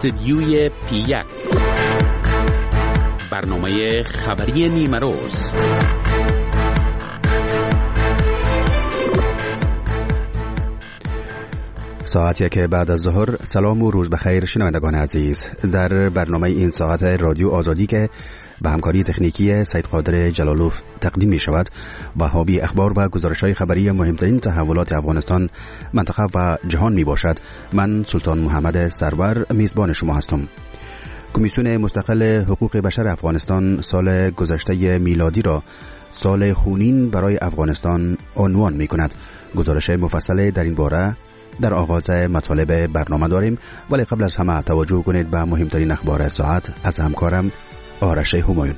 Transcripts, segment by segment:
استدیوی P1 برنامه خبری نیمه روز. ساعتی که بعد از ظهر. سلام و روز بخیر شنوندگان عزیز. در برنامه این ساعت رادیو آزادی که به همکاری تکنیکی سید قادر جلالوف تقدیم می شود و حاوی اخبار و گزارش‌های خبری مهمترین تحولات افغانستان، منطقه و جهان می باشد. من سلطان محمد سرور میزبان شما هستم. کمیسیون مستقل حقوق بشر افغانستان سال گذشته میلادی را سال خونین برای افغانستان عنوان می کند. گزارش مفصل در این باره در آغاز مطالب برنامه داریم، ولی قبل از همه توجه کنید به مهمترین اخبار ساعت از همکارم آرش همایون.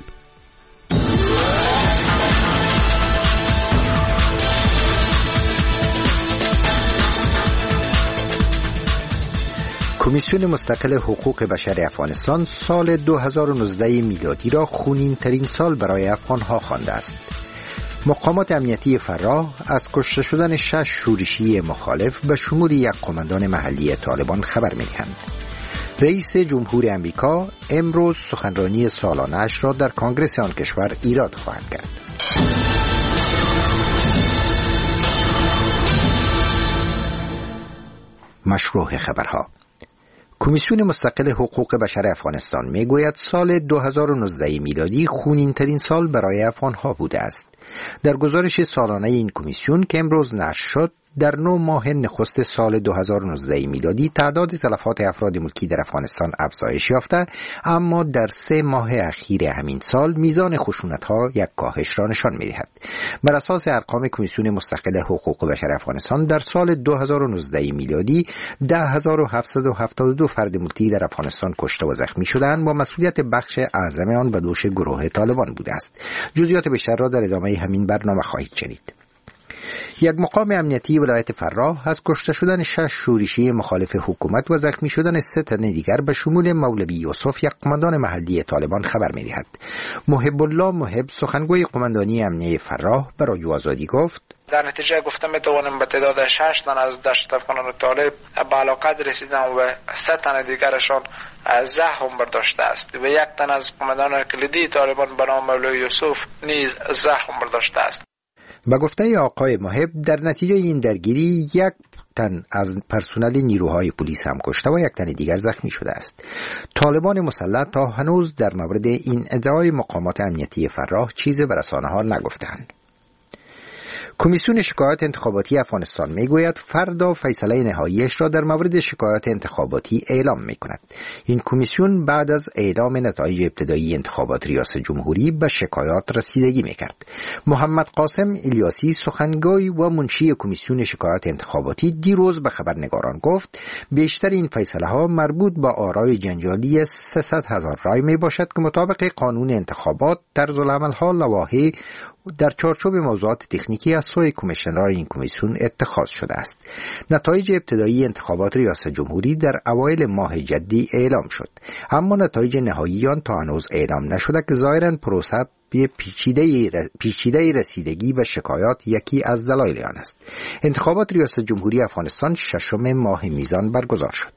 کمیسیون مستقل حقوق بشر افغانستان سال 2019 میلادی را خونین ترین سال برای افغانها خوانده است. مقامات امنیتی فراه از کشته شدن 6 شورشی مخالف به شمول یک قماندان محلی طالبان خبر می‌دهند. رئیس جمهور امریکا امروز سخنرانی سالانه‌اش را در کنگره آن کشور ایراد خواهد کرد. مشروع خبرها. کمیسیون مستقل حقوق بشر افغانستان میگوید سال 2019 میلادی خونین ترین سال برای افغانها بوده است. در گزارش سالانه این کمیسیون که امروز نشر شد، در 9 ماه نخست سال 2019 میلادی تعداد تلفات افراد ملکی در افغانستان افزایش یافته، اما در 3 ماه اخیر همین سال میزان خشونت‌ها یک کاهش را نشان می‌دهد. بر اساس ارقام کمیسیون مستقل حقوق بشر افغانستان در سال 2019 میلادی 10772 فرد ملکی در افغانستان کشته و زخمی شدند و مسئولیت بخش اعظم آن به دوش گروه طالبان بوده است. جزئیات بیشتر را در ادامه همین برنامه خواهید شنید. یک مقام امنیتی ولایت فراه از کشته شدن 6 شورشی مخالف حکومت و زخمی شدن 3 تن دیگر به شمول مولوی یوسف، یک قماندان محلی طالبان، خبر می‌دهد. محب الله محب، سخنگوی قماندانی امنیتی فراه، به رادیو آزادی گفت: در نتیجه گفتم میتوانیم به تعداد 6 تن از دشت افغانان طالب به علاقه رسیدن و 3 تن دیگرشان زخم برداشته است و 1 تن از قماندان کلیدی طالبان به نام مولوی یوسف نیز زخم برداشته است. به گفته آقای محب، در نتیجه این درگیری 1 تن از پرسنل نیروهای پلیس هم کشته و 1 تن دیگر زخمی شده است. طالبان مسلح تا هنوز در مورد این ادعای مقامات امنیتی فراه چیزی به رسانه‌ها نگفتند. کمیسیون شکایات انتخاباتی افغانستان میگوید فردا فیصله نهاییش را در مورد شکایات انتخاباتی اعلام میکند. این کمیسیون بعد از اعلام نتایج ابتدایی انتخابات ریاست جمهوری به شکایات رسیدگی میکرد. محمد قاسم الیاسی، سخنگوی و منشی کمیسیون شکایات انتخاباتی، دیروز به خبرنگاران گفت بیشتر این فیصله ها مربوط به آرای جنجالی 300,000 رای می باشد که مطابق قانون انتخابات طرز العمل ها لوایح در چارچوب موضوعات تکنیکی از سوی کمیشنران این کمیسیون اتخاذ شده است. نتایج ابتدایی انتخابات ریاست جمهوری در اوایل ماه جدی اعلام شد، اما نتایج نهایی آن تا هنوز اعلام نشده که ظاهراً پروسه پیچیده رسیدگی به شکایات یکی از دلایل آن است. انتخابات ریاست جمهوری افغانستان 6 ماه میزان برگزار شد.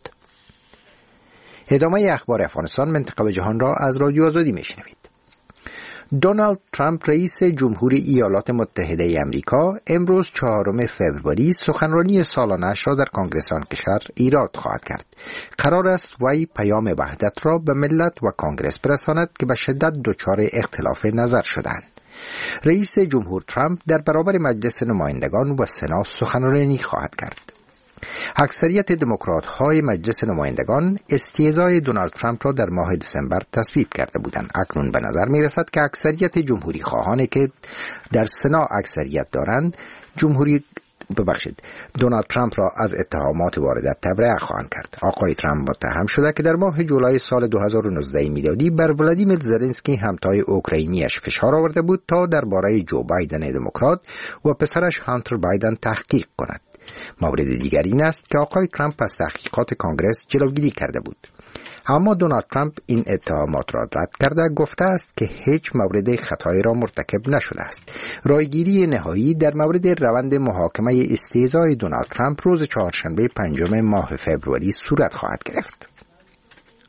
ادامه اخبار افغانستان، منطقه و جهان را از رادیو آزادی میشنوید. دونالد ترامپ رئیس جمهور ایالات متحده امریکا امروز 4 فوریه سخنرانی سالانه‌اش را در کنگره آن کشور ایراد خواهد کرد. قرار است وی پیام وحدت را به ملت و کنگره برساند که به شدت دچار اختلاف نظر شدند. رئیس جمهور ترامپ در برابر مجلس نمایندگان و سنا سخنرانی خواهد کرد. اکثریت دموکرات‌های مجلس نمایندگان استیضای دونالد ترامپ را در ماه دسامبر تصویب کرده بودند. اکنون به نظر می‌رسد که اکثریت جمهوری خواهانی که در سنا اکثریت دارند دونالد ترامپ را از اتهامات واردات تبرئه خواهند کرد. آقای ترامپ متهم شده که در ماه جولای سال 2019 میلادی بر ولادیمیر زلنسکی همتای اوکراینیش فشار آورده بود تا درباره جو بایدن دموکرات و پسرش هانتر بایدن تحقیق کند. مورد دیگر این است که آقای ترامپ از تحقیقات کنگره جلوگیری کرده بود. اما دونالد ترامپ این اتهامات را رد کرده گفته است که هیچ مورد خطایی را مرتکب نشده است. رایگیری نهایی در مورد روند محاکمه استیضای دونالد ترامپ روز چهارشنبه 5 ماه فوریه صورت خواهد گرفت.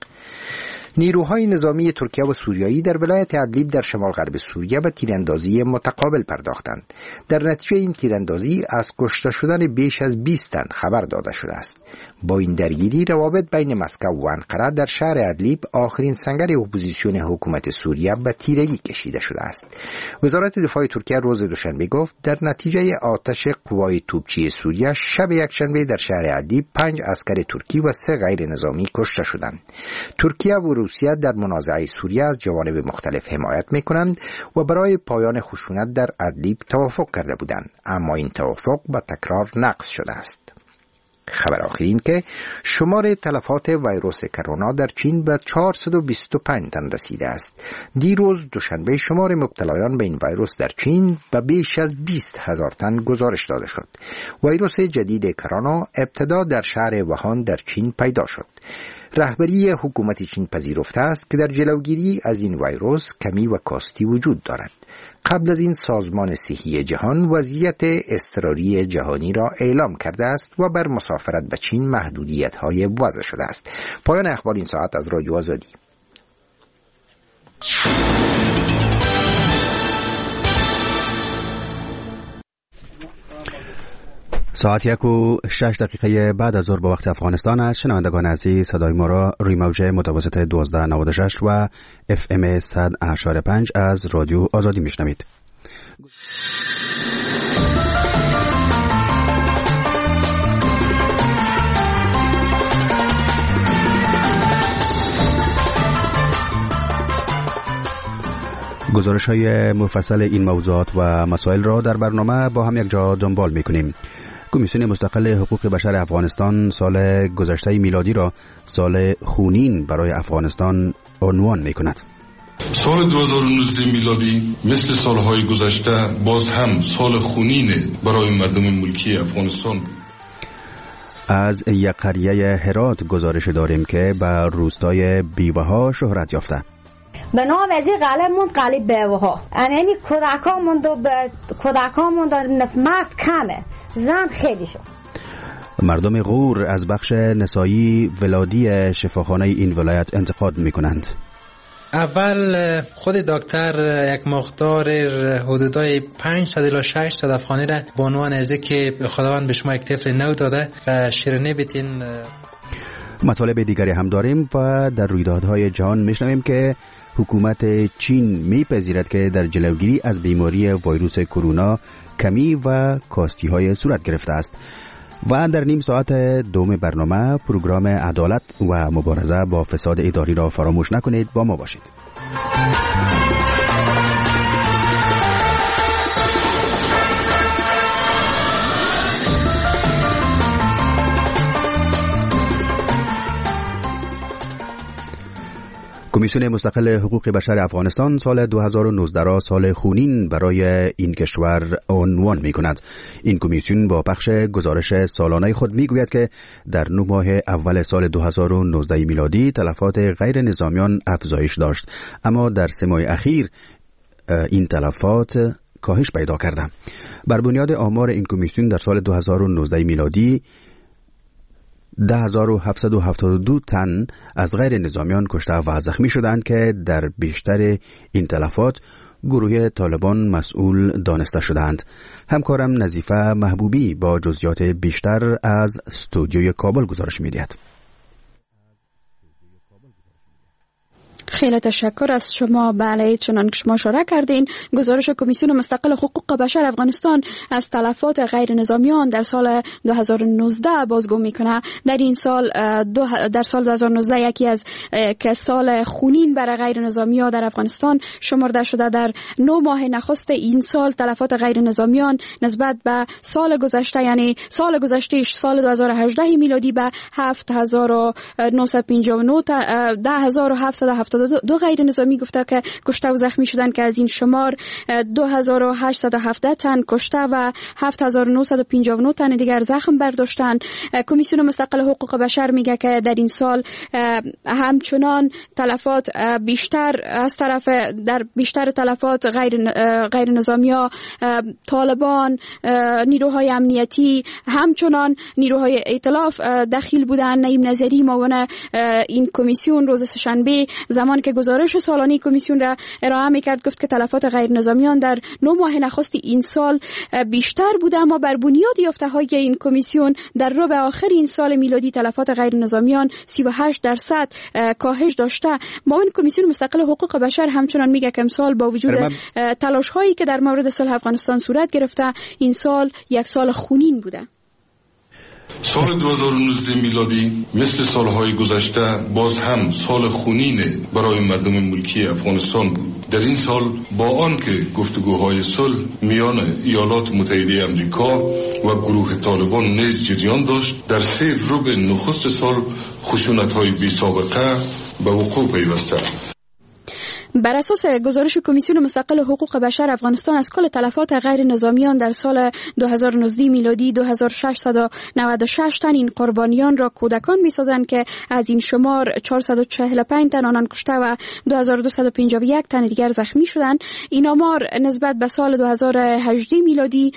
نیروهای نظامی ترکیه و سوریایی در ولایت ادلیب در شمال غرب سوریه به تیراندازی متقابل پرداختند. در نتیجه این تیراندازی از کشته شدن بیش از 20 تن خبر داده شده است. با این درگیری روابط بین مسکو و انقره در شهر ادلیب، آخرین سنگر اپوزیسیون حکومت سوریه، به تیرگی کشیده شده است. وزارت دفاع ترکیه روز دوشنبه گفت در نتیجه آتش قوای توپچی سوریه شب یکشنبه در شهر ادلیب 5 عسکر ترکی و 3 غیر نظامی کشته شدند. ترکیه و روسیه در منازعه سوریه از جوانب مختلف حمایت می‌کنند و برای پایان خشونت در ادلیب توافق کرده بودند، اما این توافق با تکرار نقض شده است. خبر آخرین که شمار تلفات ویروس کرونا در چین به 425 تن رسیده است. دیروز دوشنبه شمار مبتلایان به این ویروس در چین به بیش از 20,000 تن گزارش داده شد. ویروس جدید کرونا ابتدا در شهر ووهان در چین پیدا شد. رهبری حکومت چین پذیرفته است که در جلوگیری از این ویروس کمی و کاستی وجود دارد. قبل از این سازمان صحی جهان وضعیت اضطراری جهانی را اعلام کرده است و بر مسافرت به چین محدودیت‌های وضع شده است. پایان اخبار این ساعت از رادیو آزادی. ساعت 1:06 بعد از ظهر به وقت افغانستان است. شنوندگان عزیز، صدای ما را روی موج متوسط 1296 و FM 100.5 از رادیو آزادی میشنوید. گزارش‌های مفصل این موضوعات و مسائل را در برنامه با هم یک جا دنبال می‌کنیم. کمیسیون مستقل حقوق بشر افغانستان سال گذشته میلادی را سال خونین برای افغانستان عنوان می‌کند. سال 2019 میلادی مثل سالهای گذشته باز هم سال خونین برای مردم ملکی افغانستان. از یک قریه هرات گزارش داریم که به روستای بیوه‌ها شهرت یافته. به نام از این قلعه موند قلعه بیوه‌ها. یعنی کودکان مرد کمه، زن خیلی شد. مردم غور از بخش نسایی ولادی شفاخانه این ولایت انتقاد میکنند. اول خود دکتر یک مقدار حدودای 500 الی 600 افغانی را به عنوان از که خداوند به شما یک طفل نو داده و شیرینی بتین. مطالب دیگری هم داریم و در رویدادهای جهان میشنویم که حکومت چین میپذیرد که در جلوگیری از بیماری ویروس کرونا کمی و کاستی های صورت گرفته است. و در نیم ساعت دوم برنامه پروگرام عدالت و مبارزه با فساد اداری را فراموش نکنید، با ما باشید. کمیسیون مستقل حقوق بشر افغانستان سال 2019 را سال خونین برای این کشور عنوان می کند. این کمیسیون با پخش گزارش سالانه خود می گوید که در 9 ماه اول سال 2019 میلادی تلفات غیر نظامیان افزایش داشت، اما در 3 ماه اخیر این تلفات کاهش پیدا کرده. بر بنیاد آمار این کمیسیون در سال 2019 میلادی 10,772 تن از غیر نظامیان کشته و زخمی شدند که در بیشتر این تلفات گروه طالبان مسئول دانسته شدند. همکارم نظیفه محبوبی با جزئیات بیشتر از استودیوی کابل گزارش می‌دهد. خیلی تشکر از شما. بله، چنان که شما اشاره کردین، گزارش کمیسیون مستقل حقوق بشر افغانستان از تلفات غیر نظامیان در سال 2019 بازگو میکنه. در این سال در سال 2019 یکی از که سال خونین برای غیر نظامیان در افغانستان شمرده شده. در 9 ماه نخست این سال تلفات غیر نظامیان نسبت به سال گذشته، یعنی سال گذشته سال 2018 میلادی، به 7,959 10,770 272 غیر نظامی گفته که کشته و زخمی شدند که از این شمار 2817 تن کشته و 7959 تن دیگر زخم برداشتند. کمیسیون مستقل حقوق بشر میگه که در این سال همچنان تلفات بیشتر از طرف در بیشتر تلفات غیر نظامی‌ها طالبان، نیروهای امنیتی، همچنان نیروهای ائتلاف دخیل بودند. نعیم نظری معاون این کمیسیون روز سه‌شنبه زمان که گزارش سالانه کمیسیون را ارائه میکرد گفت که تلفات غیر نظامیان در 9 ماه نخست این سال بیشتر بوده، اما بر بنیاد یافته‌های این کمیسیون در ربع آخر این سال میلادی تلفات غیر نظامیان 38% کاهش داشته. معاون کمیسیون مستقل حقوق بشر همچنان میگه که امسال با وجود تلاش‌هایی که در مورد صلح افغانستان صورت گرفته این سال یک سال خونین بوده. سال 2019 میلادی مثل سالهای گذشته باز هم سال خونین برای مردم ملکی افغانستان بود. در این سال با آنکه گفتگوهای صلح میان ایالات متحده آمریکا و گروه طالبان نیز جریان داشت، در 3 ربع نخست سال خشونت‌های بی‌سابقه به وقوع پیوسته. بر اساس گزارش کمیسیون مستقل حقوق بشر افغانستان از کل تلفات غیر نظامیان در سال 2019 میلادی 2696 تن این قربانیان را کودکان می‌سازند که از این شمار 445 تن آنان کشته و 2251 تن دیگر زخمی شدند. این آمار نسبت به سال 2018 میلادی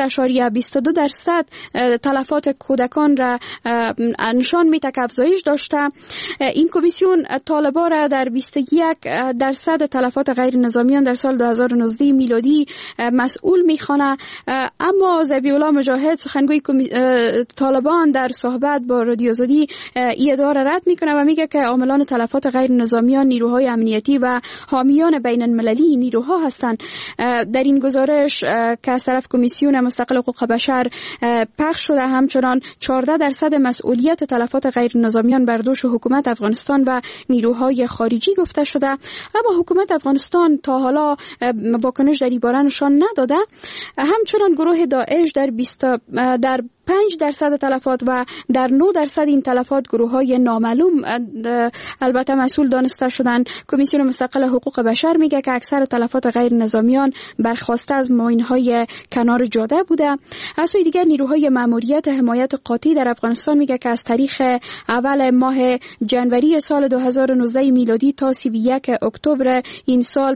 0.22% تلفات کودکان را نشان می‌دهد که افزایش داشته. این کمیسیون طالبا را در 21% تلفات غیر نظامیان در سال 2019 میلادی مسئول میخوانه، اما ذبیح الله مجاهد سخنگوی طالبان در صحبت با رادیو آزادی این ادعا را رد میکنه و میگه که عاملان تلفات غیر نظامیان نیروهای امنیتی و حامیان بین المللی نیروها هستند. در این گزارش که از طرف کمیسیون مستقل حقوق بشر پخش شده همچنان 14% مسئولیت تلفات غیر نظامیان بر دوش حکومت افغانستان و نیروهای خارجی گفته شده، اما حکومت افغانستان تا حالا واکنش در این باره نشان نداده. همچنان گروه داعش در 5% تلفات و در 9% این تلفات گروه‌های نامعلوم البته مسئول دانسته شدند. کمیسیون مستقل حقوق بشر میگه که اکثر تلفات غیر نظامیان برخواسته از ماین‌های کنار جاده بوده. از سوی دیگر نیروهای مأموریت حمایت قاطع در افغانستان میگه که از تاریخ اول ماه جنوری سال 2019 میلادی تا 31 اکتبر این سال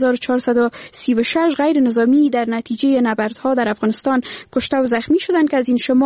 5436 غیر نظامی در نتیجه نبردها در افغانستان کشته و زخمی شدند که از این شمار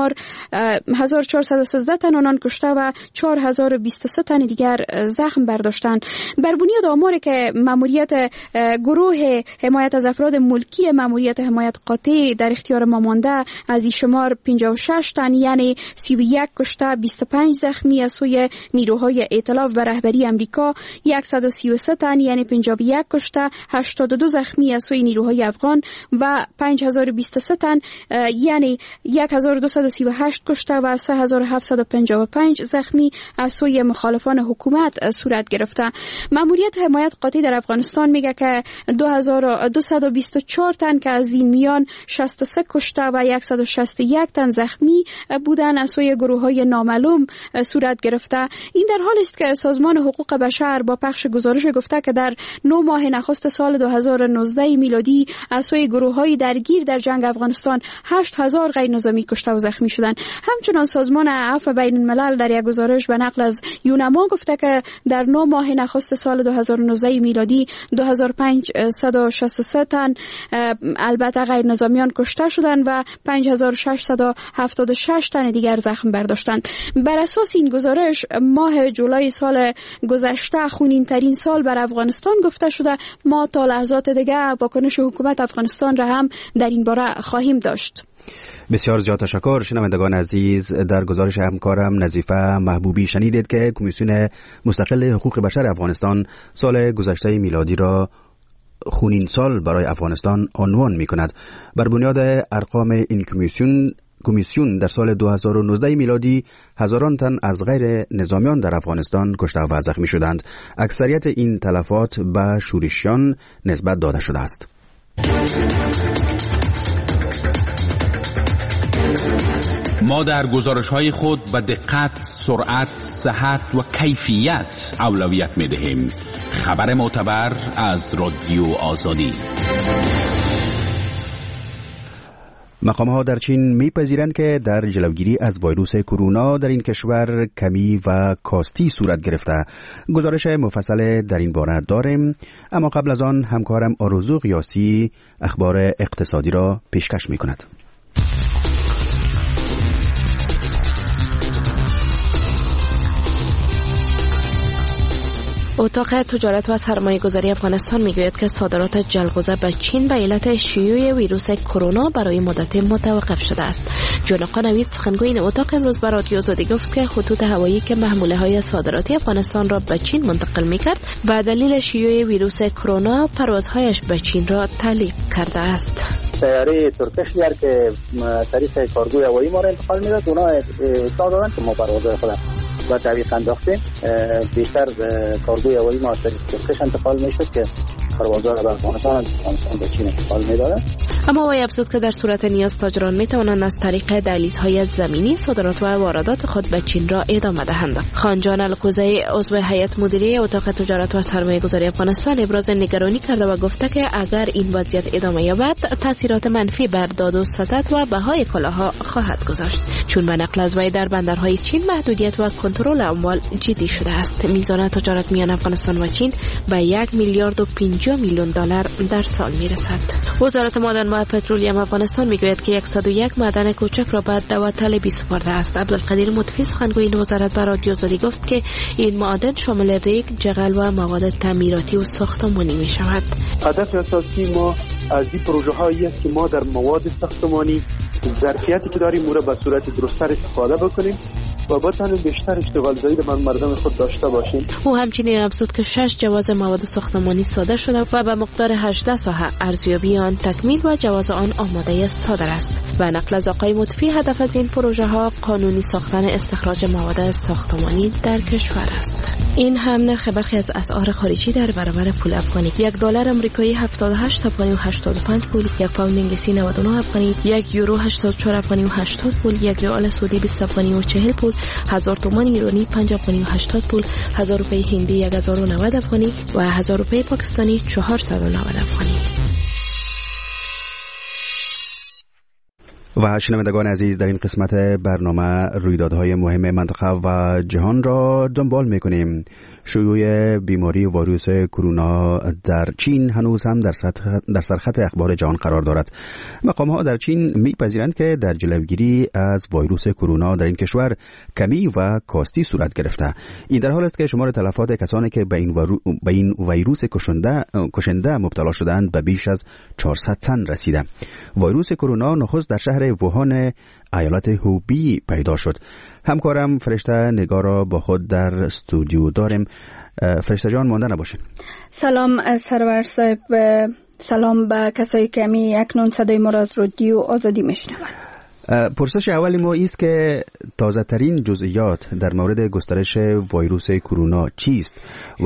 1413 تن آنان کشته و 4023 تن دیگر زخم برداشتند. بر بنیاد آماری که مأموریت گروه حمایت از افراد ملکی مأموریت حمایت قاطع در اختیار ما مانده از این شمار 56 تن یعنی 31 کشته 25 زخمی از سوی نیروهای ائتلاف و رهبری امریکا، 133 تن یعنی 51 کشته 82 زخمی از سوی نیروهای افغان و 5023 تن یعنی 1238 کشته و 3755 زخمی از سوی مخالفان حکومت صورت گرفته. مأموریت حمایت قاطع در افغانستان میگه که 2224 تن که از این میان 63 کشته و 161 تن زخمی بودن از سوی گروه‌های نامعلوم صورت گرفته. این در حالی است که سازمان حقوق بشر با پخش گزارش گفته که در 9 ماه نخست سال 2019 میلادی از سوی گروه‌های درگیر در جنگ افغانستان 8000 غیر نظامی کشته و زخمی شدند. همچنان سازمان عفو بین الملل در یک گزارش به نقل از یونما گفته که در 9 ماه نخست سال 2019 میلادی 2563 تن البته غیر نظامیان کشته شدند و 5676 تن دیگر زخم برداشتند. بر اساس این گزارش ماه جولای سال گذشته خونین ترین سال بر افغانستان گفته شده. ما تا لحظات دیگه واکنش حکومت افغانستان را هم در این باره خواهیم داشت. بسیار زیاد تشکر. شنوندگان عزیز، در گزارش همکارم نظیفه محبوبی شنیدید که کمیسیون مستقل حقوق بشر افغانستان سال گذشته میلادی را خونین سال برای افغانستان عنوان می کند. بر بنیاد ارقام این کمیسیون در سال 2019 میلادی هزاران تن از غیر نظامیان در افغانستان کشته و زخمی شدند. اکثریت این تلفات به شورشیان نسبت داده شده است. ما در گزارش‌های خود به دقت، سرعت، صحت و کیفیت اولویت می‌دهیم. خبر معتبر از رادیو آزادی. مقام‌ها در چین می‌پذیرند که در جلوگیری از ویروس کرونا در این کشور کمی و کاستی صورت گرفته. گزارش مفصل در این باره داریم، اما قبل از آن همکارم آرزو قیاسی اخبار اقتصادی را پیشکش می‌کند. اتاق تجارت و سرمایه‌گذاری افغانستان میگوید که صادرات جلغوزه به چین به علت شیوع ویروس کرونا برای مدت متوقف شده است. جونقا نوید سخنگوی این اتاق امروز به رادیو آزادی گفت که خطوط هوایی که محموله‌های صادراتی افغانستان را به چین منتقل می‌کرد به دلیل شیوع ویروس کرونا پروازهایش به چین را تعلیق کرده است. سیاره ترکش که طریق کارگوی هوایی ما را انتقال می‌داد، اونا اطلاع دادن که ما پروازهای خود و تعویق انداختیم. بیشتر کارگوی هوایی ما از طریق ترکش انتقال میشد که پروازها را به افغانستان به چین انتقال میدادن. اما وی افزود که در صورت نیاز تاجران میتوانند از طریق دهلیزهای زمینی صادرات و واردات خود به چین را ادامه دهند. خانجان الکوزی عضو هیئت مدیره اتاق تجارت و سرمایه‌گذاری افغانستان ابراز نگرانی کرده و گفته که اگر این وضعیت ادامه یابد تاثیرات منفی بر داد و ستد و بهای کالاها خواهد گذاشت، چون به نقل از وی در بندرهای چین محدودیت و کنترل اموال جدی شده است. میزان تجارت میان افغانستان و چین به 1 میلیارد و 50 میلیون دلار در سال میرسد. وزارت معدن و پترولیوم افغانستان میگوید که 101 معدن کوچک را به داوطلبی سپرده است. عبدالقدیر مطفی سخنگوی این وزارت به رادیو آزادی گفت که این معدن شامل ریگ، جغل و مواد تعمیراتی و ساختمانی می شود. هدف اساسی ما از این پروژه هایی است که ما در مواد ساختمانی ظرفیتی که داریم را به صورت درست‌تر استفاده بکنیم و بتوانیم بیشتر اشتغالزایی در مردم خود داشته باشیم. او همچنین افزود که 6 جواز مواد ساختمانی صادر شده و به مقدار 18 ساحه ارزیابی آن تکمیل و جواز آن آماده صادر است. و نقل از آقای مطفی هدف از این پروژه ها قانونی ساختن استخراج مواد ساختمانی در کشور است. این هم نرخ برخی از اسعار خارجی در برابر پول افغانی: $1 آمریکایی 78 افغانی و 85 پول، 1 پوند انگلیسی 99 افغانی، 1 یورو 84 افغانی و 80 پول، 1 ریال سعودی 20 افغانی و 40 پول، 1000 تومان ایرانی 5 افغانی و 80 پول، 1000 روپیه هندی 1090 افغانی و 1000 روپیه پاکستانی 490 افغانی. و شنوندگان عزیز، در این قسمت برنامه رویدادهای مهم منطقه و جهان را دنبال میکنیم. شیوع بیماری ویروس کرونا در چین هنوز هم در سرخط اخبار جهان قرار دارد. مقام‌ها در چین میپذیرند که در جلوگیری از ویروس کرونا در این کشور کمی و کاستی صورت گرفته. این در حال است که شمار تلفات کسانی که به این ویروس کشنده مبتلا شدند به بیش از 400 تن رسیده. ویروس کرونا نخست در شهر ووهان ایالت هوبی پیدا شد. همکارم فرشته نگار را با خود در استودیو داریم. فرشته جان، مانده نباشین. سلام سرور صاحب، سلام به کسایی که می اکنون صدای ما را از رادیو آزادی میشنوند. پرسش اولی ما است که تازه ترین جزئیات در مورد گسترش ویروس کرونا چیست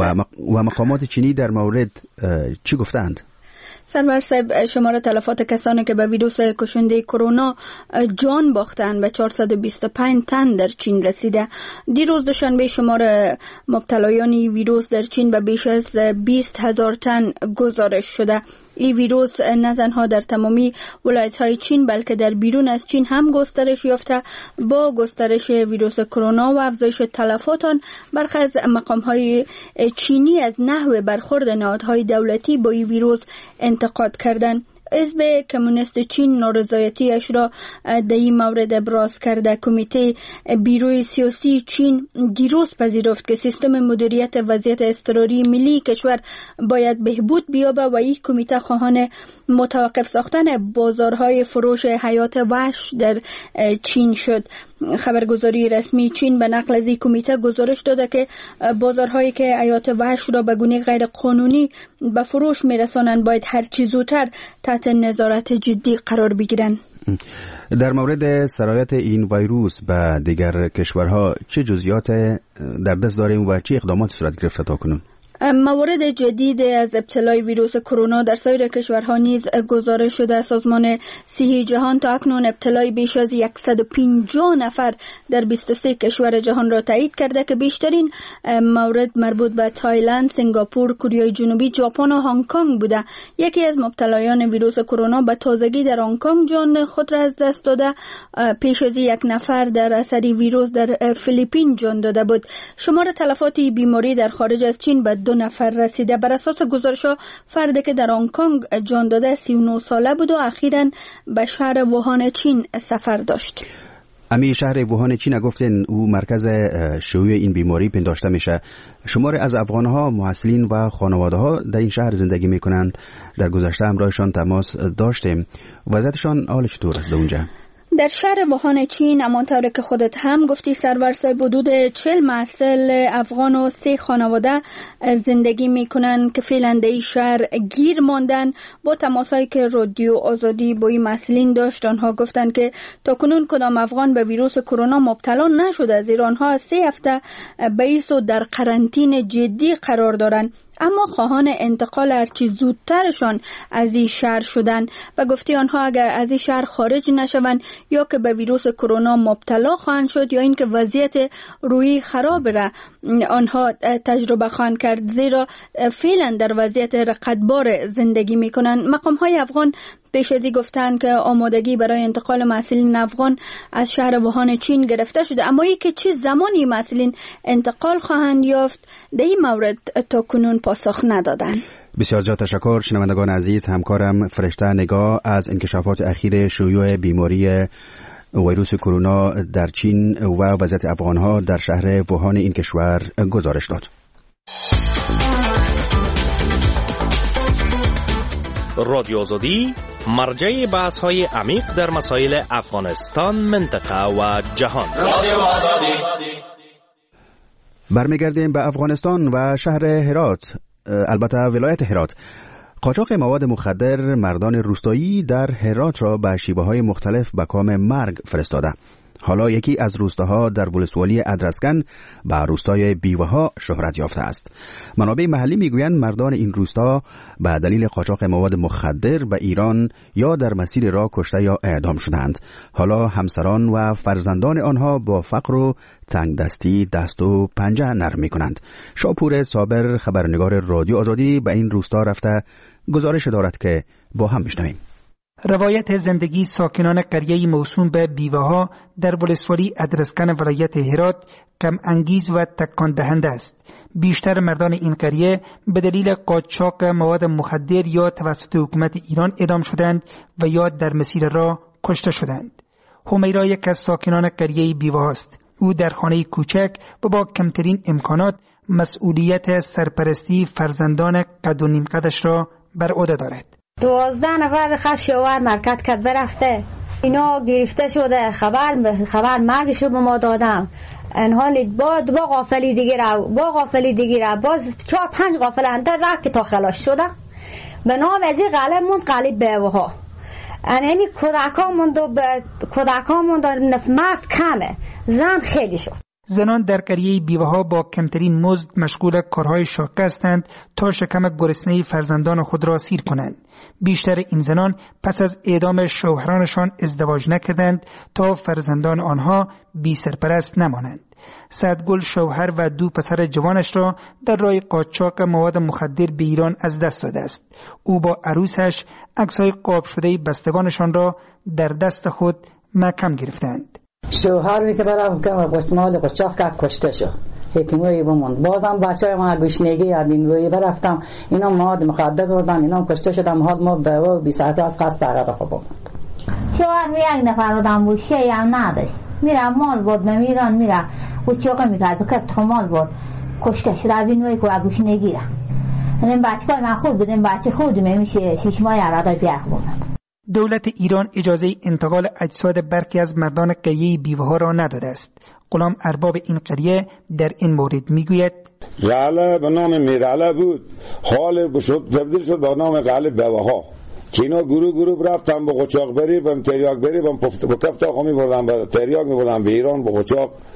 و مقامات چینی در مورد چی گفتند؟ سرور صاحب، شمار تلفات کسانی که به ویروس کشنده کرونا جان باختند به 425 تن در چین رسیده. دیروز دوشنبه شمار مبتلایان ویروس در چین به بیش از 20,000 تن گزارش شده. این ویروس نه تنها در تمامی ولایت‌های چین بلکه در بیرون از چین هم گسترش یافته. با گسترش ویروس کرونا و افزایش تلفات آن، برخی از مقام‌های چینی از نحو برخورد نهادهای دولتی با این ویروس انتقاد کردند. حزب کمونیست چین نارضایتیش را در این مورد ابراز کرده. کمیته بیروی سیاسی چین دیروز پذیرفت که سیستم مدیریت وضعیت اضطراری ملی کشور باید بهبود بیابه و این کمیته خواهان متوقف ساختن بازارهای فروش حیات وحش در چین شد. خبرگزاری رسمی چین به نقل از این کمیته گزارش داده که بازارهایی که حیات وحش را به گونه غیر قانونی به فروش میرسانند باید هر چه زودتر تحت نظارت جدی قرار بگیرند. در مورد سرایت این ویروس به دیگر کشورها چه جزئیات در دست داریم و چه اقدامات صورت گرفته تا کنون؟ موارد جدید از ابتلای ویروس کرونا در سایر کشورها نیز گزارش شده. سازمان صحی جهان تا اکنون ابتلای بیش از 150 نفر در 23 کشور جهان را تایید کرده که بیشترین مورد مربوط به تایلند، سنگاپور، کره جنوبی، ژاپن و هنگ کنگ بوده. یکی از مبتلایان ویروس کرونا به تازگی در هنگ کنگ جان خود را از دست داده. پیش از یک نفر در اثر ویروس در فیلیپین جان داده بود. شمار تلفات بیماری در خارج از چین به 2 نفر رسیده. بر اساس گزارش‌ها فردی که در هنگ کنگ جان داده 39 ساله بود و اخیراً به شهر ووهان چین سفر داشت. امی شهر ووهان چین گفتن او مرکز شیوع این بیماری پنداشته میشه. شمار از افغان‌ها، محصلین و خانواده‌ها در این شهر زندگی میکنند. در گذشته همراهشان تماس داشتیم. وضعیتشان حال چطور است اونجا؟ در شهر ووهان چین همانطور که خودت هم گفتی سرور صاحب حدود 40 محصل افغان و 3 خانواده زندگی میکنن که فعلا در این شهر گیر ماندن. با تماسایی که رادیو آزادی با این محصلین داشت آنها گفتند که تاکنون کدام افغان به ویروس کرونا مبتلا نشده، زیرا آنها 3 هفته بیس و در قرنطینه جدی قرار دارند، اما خواهان انتقال هرچی زودترشان از این شهر شدن و گفتی آنها اگر از این شهر خارج نشوند یا که به ویروس کرونا مبتلا خواهند شد یا اینکه وضعیت روحی خراب را آنها تجربه خواهند کرد، زیرا فعلا در وضعیت رقتبار زندگی میکنند. مقام های افغان پیش از این گفتند که آمادگی برای انتقال محصلین افغان از شهر ووهان چین گرفته شده، اما اینکه چه زمانی محصلین انتقال خواهند یافت در این مورد تا کنون پاسخ ندادند. بسیار زیاد تشکر. شنوندگان عزیز، همکارم فرشته نگاه از انکشافات اخیر شیوع بیماری ویروس کرونا در چین و وضعیت افغانها در شهر ووهان این کشور گزارش داد. رادیو آزادی مرجع بحث‌های عمیق در مسائل افغانستان، منطقه و جهان. رادیو آزادی. برمیگردیم به افغانستان و شهر هرات، البته ولایت هرات. قاچاق مواد مخدر مردان روستایی در هرات را به شیوه‌های مختلف به کام مرگ فرستاده. حالا یکی از روستاها در ولسوالی ادرسکن به روستای بیوه‌ها شهرت یافته است. منابع محلی میگویند مردان این روستا به دلیل قاچاق مواد مخدر به ایران یا در مسیر راه کشته یا اعدام شدند. حالا همسران و فرزندان آنها با فقر و تنگدستی دست و پنجه نرم میکنند. شاپور صابر خبرنگار رادیو آزادی به این روستا رفته گزارش دارد که با هم میشنویم. روایت زندگی ساکنان قریه موسوم به بیوه‌ها در ولسوالی ادرسکن ولایت هرات کم انگیز و تکان دهنده است. بیشتر مردان این قریه به دلیل قاچاق مواد مخدر یا توسط حکومت ایران اعدام شدند و یا در مسیر راه کشته شدند. همیرا یک از ساکنان قریه بیوه‌ها است. او در خانه کوچک و با کمترین امکانات مسئولیت سرپرستی فرزندان قد و نیم قدش را بر عهده دارد. 12 نفر خش شوهر مرکز کرد برفته، اینا گرفته شده، خبر مرگش رو به ما دادم. انحال با غافلی دیگه را باز 4-5 غافل انتر رفت که تا خلاص شده. به نام از این قلب موند قلب بیوه‌ها. اینمی کودکان موند مرد کمه، زن خیلی شد. زنان در قریه بیوه‌ها با کمترین مزد مشغول کارهای شاقه هستند تا شکم گرسنه فرزندان خود را سیر کنند. بیشتر این زنان پس از اعدام شوهرانشان ازدواج نکردند تا فرزندان آنها بی سرپرست نمانند. سعدگل شوهر و 2 پسر جوانش را در راه قاچاق مواد مخدر به ایران از دست داده است. او با عروسش عکس‌های قاب شده بستگانشان را در دست خود محکم گرفتند. شوهر که برای مال قاچاق کرد کشته شد. حکیموی بموند. بازم بچه‌های ما گشنگی ادینوی برفتم، اینا مواد مخدر بردن، اینا کشته شدن. حال ما به و 20 ساعت از قصد سرقت خوب. شوهر یک نفر آدم بود، شی هم نداشت. میره مال بود میران میره قاچاق میکرد بکرد مال بود کشته شد. ادینوی کو گشنگی را. این بچه‌های من خود بودیم، بچه خود میشه 6 ماه اراده بیاخ بود. دولت ایران اجازه انتقال اجساد برخی از مردان قریه بیوه‌ها را نداده است. غلام ارباب این قریه در این مورد میگوید قلعه به نام میرعله بود، حال تبدیل شد به نام قلعه بیوه‌ها که اینا گروه رفتن با قاچاق بری، با تریاک بری، با کفت آخا میبردن، با تریاک میبردن به ایران، با قاچاق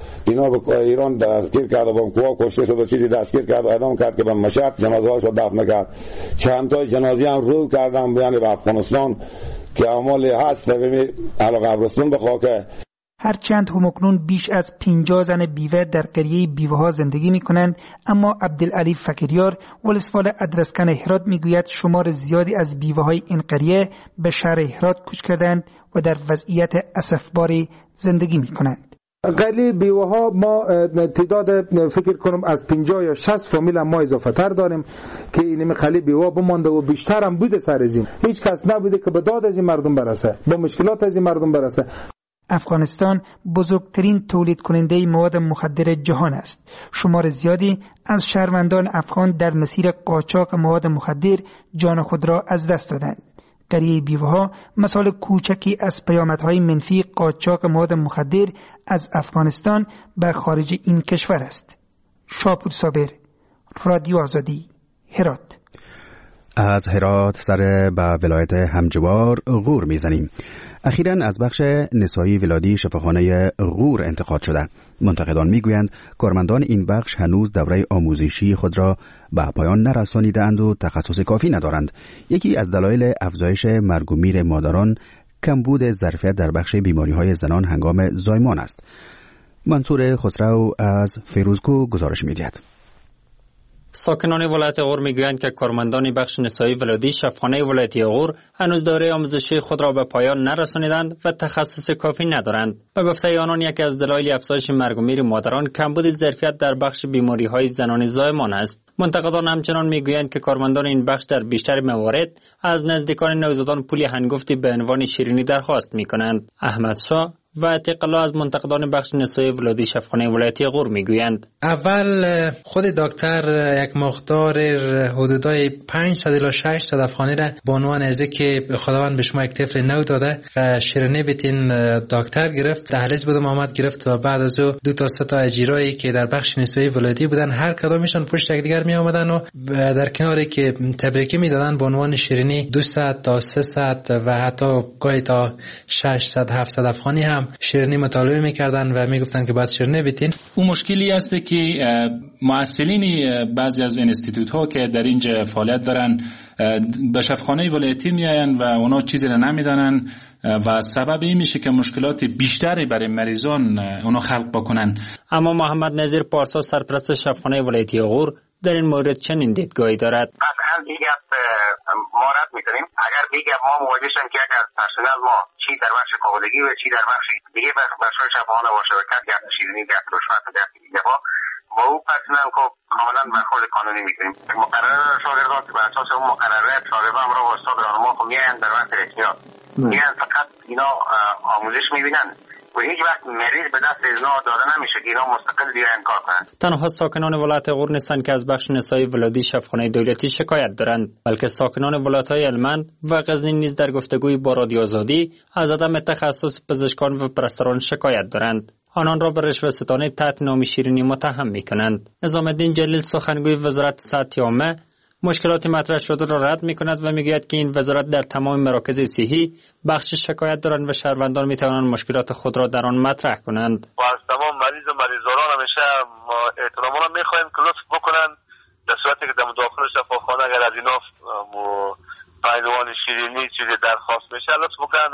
اینا به ایران دستگیر کرد و بمب‌ها کشته شد و چیزی دستگیر کرد و اعدام کرد که به مشهد جنازه‌هاش رو دفن کرد. چند تا جنازه هم رو کردن بیان به افغانستان که اعمال هست و علاقه قبرستون به خاکه. هرچند همکنون بیش از 50 زن بیوه در قریه بیوه ها زندگی می کنند، اما عبدالعلی فقیریار ولسوال ادرسکن هرات می گوید شمار زیادی از بیوه های این قریه به شهر هرات کوچ کردند و در وضعیت اسفباری زندگی می کنند. قریه بیوه ها ما تعداد فکر کنم از 50 یا 60 فامیل ما اضافه تر داریم که این قریه بیوه بمانده و بیشتر هم بوده سر از این. هیچ کس نبوده که به داد از این مردم برسه، با مشکلات از این مردم برسه. افغانستان بزرگترین تولید کننده مواد مخدر جهان است. شمار زیادی از شهروندان افغان در مسیر قاچاق مواد مخدر جان خود را از دست دادند. قریه بیوه ها مثال کوچکی از پیامدهای منفی قاچاق مواد مخدر از افغانستان به خارج این کشور است. شاپور صابر، رادیو آزادی، هرات. از هرات سر به ولایت همجوار غور میزنیم. اخیراً از بخش نسایی ولادی شفاخانه غور انتقاد شده. منتقدان میگویند کارمندان این بخش هنوز دوره آموزشی خود را به پایان نرسانیدند و تخصص کافی ندارند. یکی از دلایل افزایش مرگ و میر مادران کمبود ظرفیت در بخش بیماری‌های زنان هنگام زایمان است. منصور خسرو از فیروزکو گزارش می‌دهد. ساکنان ولایت غور میگویند که کارمندان بخش نسایی ولادی شفاخانه ولایتی غور هنوز دوره آموزشی خود را به پایان نرسانیدند و تخصص کافی ندارند. به گفته آنان یکی از دلایل افزایش مرگ و میر مادران کمبود ظرفیت در بخش بیماری‌های زنان زایمان است. منتقدان همچنان میگویند که کارمندان این بخش در بیشتر موارد از نزدیکان نوزادان پول هنگفتی به عنوان شیرینی درخواست میکنند. احمد شاه و عتیق‌الله از منتقدان بخش نسایی ولادی شفاخانه ولایتی غور میگویند اول خود دکتر یک مقدار حدودای 500 الی 600 افغانی را به عنوان ازی که خداوند به شما یک طفل نو داده و شیرینی بتین دکتر گرفت، دهلیز بودم آمد گرفت و بعد از او 2 تا 3 تا اجیرایی که در بخش نسایی ولادی بودن هر کدامشون پشت یکدیگر می آمدن و در کناری که تبریکی میدادن به عنوان شیرینی 200 تا 300 و حتی گاهی تا 600 700 افغانی هم شیرینی مطالبه میکردن و میگفتن که باید شیرینی بتین. اون مشکلی است که مسئولین بعضی از اینستیتوت ها که در اینجا فعالیت دارن به شفاخانه ولایتی میاین و اونا چیزی را نمیدانن و سبب این میشه که مشکلات بیشتری برای مریضان اونا خلق بکنن. اما محمد نظیر پارسا سرپرست شفاخانه ولایتی غور در این مورد چنین دیدگاهی دارد. ما رد میکنیم اگر دیگه ما مواجه شدیم که اگر پرسنل ما چی در بخش کاغذی و چی در بخش دیگه بخش شفاخانه باشه و گپ شیرینی گپ رشوت و گپ دیگه با اون پرسنل کو کاملا برخورد قانونی میکنیم. مقرره شاگردان که بر اساس اون مقرره شاگردان را و استاد راهنما خو میاین در وقت احتیاط میاین فقط اینا آموزش میبینن و هیچ وقت مریض به دست اینا داده نمیشه که اینا مستقل بیان کار کنند. تنها ساکنان ولایت غور نیستند که از بخش نسایی ولادی شفاخانه دولتی شکایت دارند، بلکه ساکنان ولایت‌های هلمند و غزنین نیز در گفتگوی با رادیو آزادی از عدم تخصص پزشکان و پرستاران شکایت دارند. آنان را به رشوه‌ستانی تحت نام شیرینی متهم می‌کنند. نظام الدین جلیل سخنگوی وزارت صحت عامه مشکلات مطرح شده را رد می‌کند و می‌گوید که این وزارت در تمام مراکز صحی بخش شکایت دارند و شهروندان می‌توانند مشکلات خود را در آن مطرح کنند. و از تمام مریضان همیشه احتراما می‌خواهیم که لطف بکنند در صورتی که در داخل شفاخانه اگر از اینا پهلوان شیرینی چیزی درخواست میشه لطف بکنند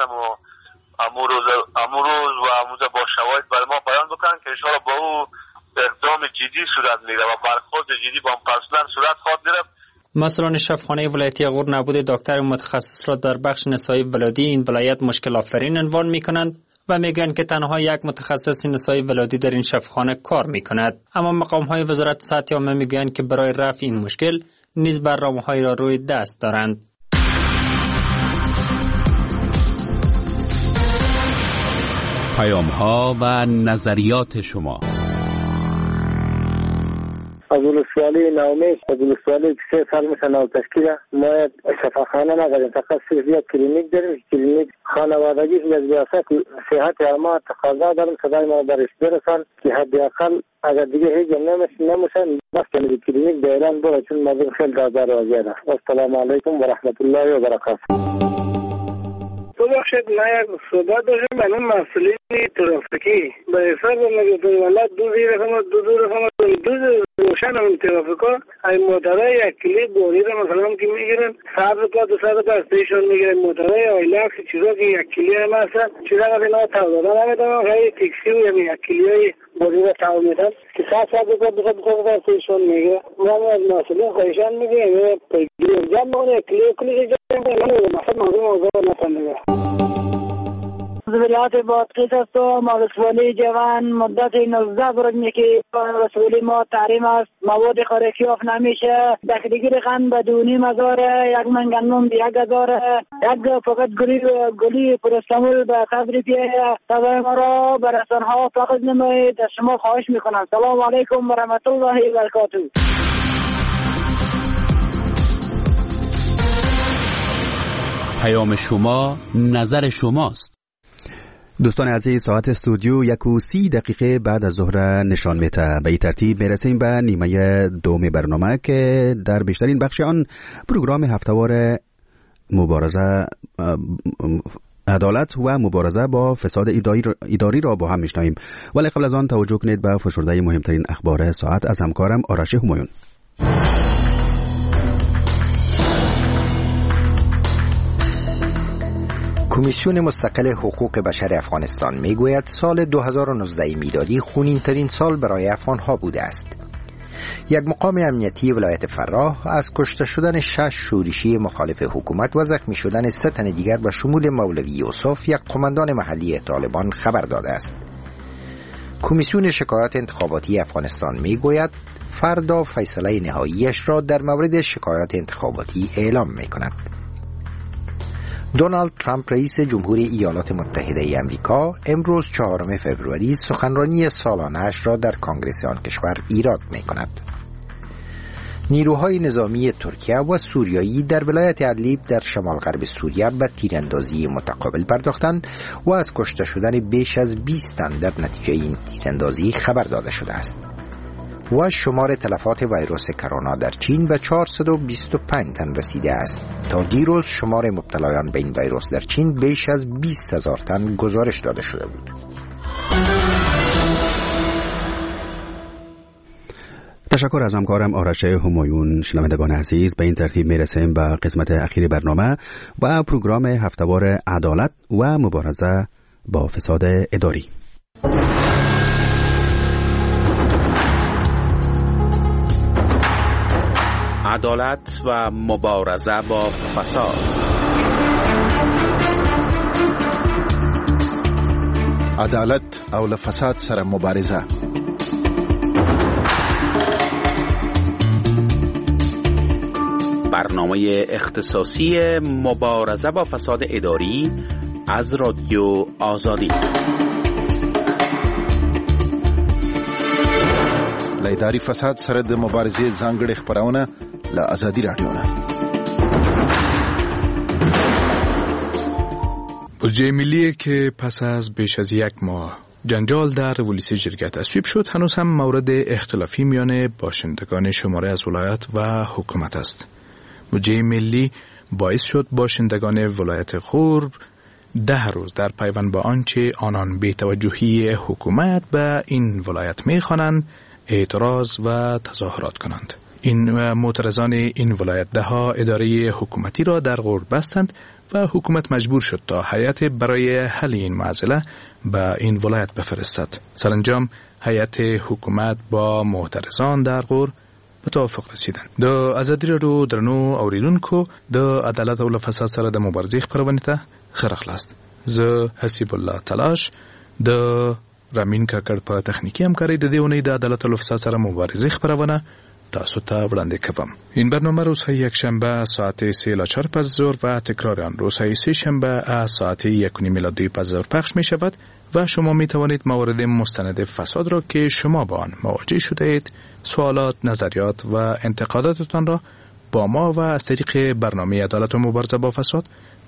امروز و امروز با شواهد برای ما بیان بکنند که انشاءالله با او اقدام جدی صورت میگیره و برخورد جدی با پرسنل صورت خواهد گرفت. مسئولان شفاخانه ولایتی غور نبود دکتر متخصص را در بخش نسایی ولادی این ولایت مشکل آفرین عنوان میکنند و میگن که تنها یک متخصص نسایی ولادی در این شفاخانه کار میکند. اما مقام‌های وزارت صحت عامه میگویند که برای رفع این مشکل نیز برنامه‌هایی را روی دست دارند. پیام‌ها و نظریات شما. از ولسوالی نامیش از ولسوالی 3 سال میشه نو تشکیله ما شفاخانه نداریم، فقط صرف کلینیک داریم. کلینیک خانوادگی از ریاست صحت عامه تقاضا داریم صدای ما برش برسان که حداقل اگر دیگه هیچ نمیشن بس کنید کلینیک دایران برای چون مردم خیلی دازدار وضعیت است. السلام علیکم و رحمت الله و برکاته. ببخشید من یک صحبت داشتم من اون مسئله ترافیکی به حساب میگفتم ولات دو رقم روشن هم ترافیکا ای موتره یک کلی بوری رو مثلا که میگیرن 100 تا 200 تا استیشن میگیرن موتره ایلاکس چیزا که یک کلی هم هستن چیزا که اینا تا دادن نمیدونم خیلی تاکسی و یک کلی بوری رو تا میدن که 100 تا استیشن میگیره من از مسئله خواهشان میگه پیگیری جمع کنه کلی جمع کنه مثلا موضوع نکنه ولایت بادغیس است و مالسوالی جوان مدت 19 برمی که رسولی ما تحریم است مواد خوراکی آف نمیشه دکتگیر قند بدونی مزار یک منگنم 1000 یک فقط گلی پرستامول به قدری پیه تبای ما را برسان ها فقط نمایید شما خواهش میکنم. سلام علیکم و رحمت الله و برکاته. پیام شما نظر شماست. دوستان عزیز، ساعت استودیو 1:30 بعد از ظهر نشان میده. به این ترتیب میرسیم به نیمه دوم برنامه که در بیشترین بخش آن پروگرام هفتهوار مبارزه عدالت و مبارزه با فساد اداری را با هم میشنویم. ولی قبل از آن توجه کنید به فشرده مهمترین اخبار ساعت از همکارم آرش همایون. کمیسیون مستقل حقوق بشر افغانستان میگوید سال 2019 میلادی خونین‌ترین سال برای افغان‌ها بوده است. یک مقام امنیتی ولایت فراه از کشته شدن 6 شورشی مخالف حکومت و زخمی شدن 3 تن دیگر به شمول مولوی یوسف یک قماندان محلی طالبان خبر داده است. کمیسیون شکایات انتخاباتی افغانستان میگوید فردا فیصله نهاییش را در مورد شکایات انتخاباتی اعلام میکند. دونالد ترامپ رئیس جمهوری ایالات متحده امریکا امروز 4 فوریه سخنرانی سالانه‌اش را در کنگره آن کشور ایراد می‌کند. نیروهای نظامی ترکیه و سوریایی در ولایت ادلیب در شمال غرب سوریه به تیراندازی متقابل پرداختند و از کشته شدن بیش از 20 تن در نتیجه این تیراندازی خبر داده شده است. و شمار تلفات ویروس کرونا در چین به 425 تن رسیده است. تا دیروز شمار مبتلایان به این ویروس در چین بیش از 20,000 تن گزارش داده شده بود. تشکر از همکارم آرش همایون. شنوندگان عزیز، به این ترتیب میرسیم به قسمت اخیر برنامه و پروگرام هفتهوار عدالت و مبارزه با فساد اداری. عدالت و مبارزه با فساد. عدالت او له فساد سره مبارزه. برنامه اختصاصی مبارزه با فساد اداری از رادیو آزادی. له اداري فساد سره د مبارزې ځانګړي خبرونه له آزادي رادیو نه. بودجه ملی که پس از بیش از 1 ماه جنجال در ولسی جرگه تصویب شد، هنوز هم مورد اختلافی میان باشندگان شماره از ولایت و حکومت است. بودجه ملی باعث شد باشندگان ولایت غور 10 روز در پیوند با آنچه آنان بی‌توجهی حکومت به این ولایت می‌خوانند اعتراض و تظاهرات کنند. این معترضان این ولایت 10 اداره حکومتی را در غور بستند و حکومت مجبور شد تا هیئت برای حل این معضله به این ولایت بفرستد. سرانجام هیئت حکومت با معترضان در غور به توافق رسیدند. د آزادی رو درنو اوریدونکو د عدالت او فساد سره د مبارزې خبرونه ته خرخلاست. زه حسیب الله تلاش د رامین کاکړ په تخنیکی همکاري د دیونې د عدالت او فساد سره مبارزې خبرونه تاسو ته وړاندې کوم. این برنامه روز یک شنبه ساعت 3:04 پس ظهر و تکرار آن روز سه شنبه ساعت 1:30 میلادی پس ظهر پخش می شود و شما می توانید موارد مستند فساد را که شما با آن مواجه شده اید، سوالات، نظریات و انتقاداتتان را با ما و از طریق برنامه عدالت و مبارزه با فساد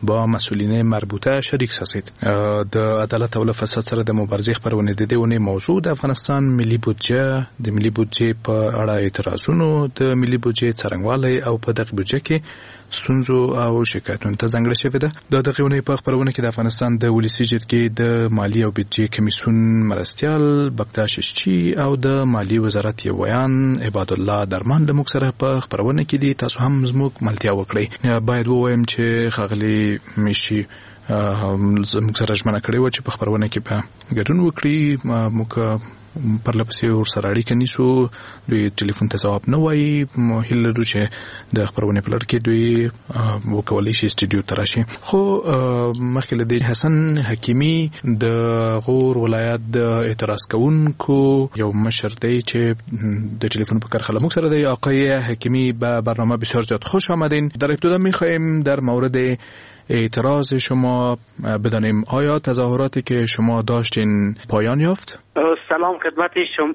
با مسئولین مربوطه شریک سازید. د عدالت او فساد سره د مبارزې خبرونه د دې موضوع د افغانستان ملي بودجه، د ملي بودجه په اړه اعتراضونو، د ملي بودجه څرنګوالی او په دغه بودجه کې ستونزو او شکایتونو ته ځانګړې شوې ده. د دغه ونې په خبرونه کې د افغانستان د ولسي جرګې د مالی او بودجه کمیسیون مرستیال بکتاش شچی او د مالی وزارت یو ویان عباد الله درمان له موږ سره په خبرونه کې دي. تاسو هم زموږ ملتیا وکړئ. باید ووایم چې خاغلی میشي موږ سره ژمنه کړې و چې په خبرونه کې به ګډون وکړي. موږ پرلپسې ورسره اړیکه نیسو. دوی ټلیفون ته ځواب نه وایي. هیله لرو چې د خبرونې په لړ کې دوی وکولی شي سټوډیو ته راشي. خو مخکې له دې حسن حکیمي د غور ولایت د اعتراض کوونکو یو مشر دی چې د ټلیفون په کرخه موږ سره دی. آقای حکیمی به برنامه بسیار زیاد خوش آمدین. در ابتدا می‌خواهیم در مورد اعتراض شما بدانیم آیا تظاهراتی که شما داشتین پایان یافت؟ سلام خدمت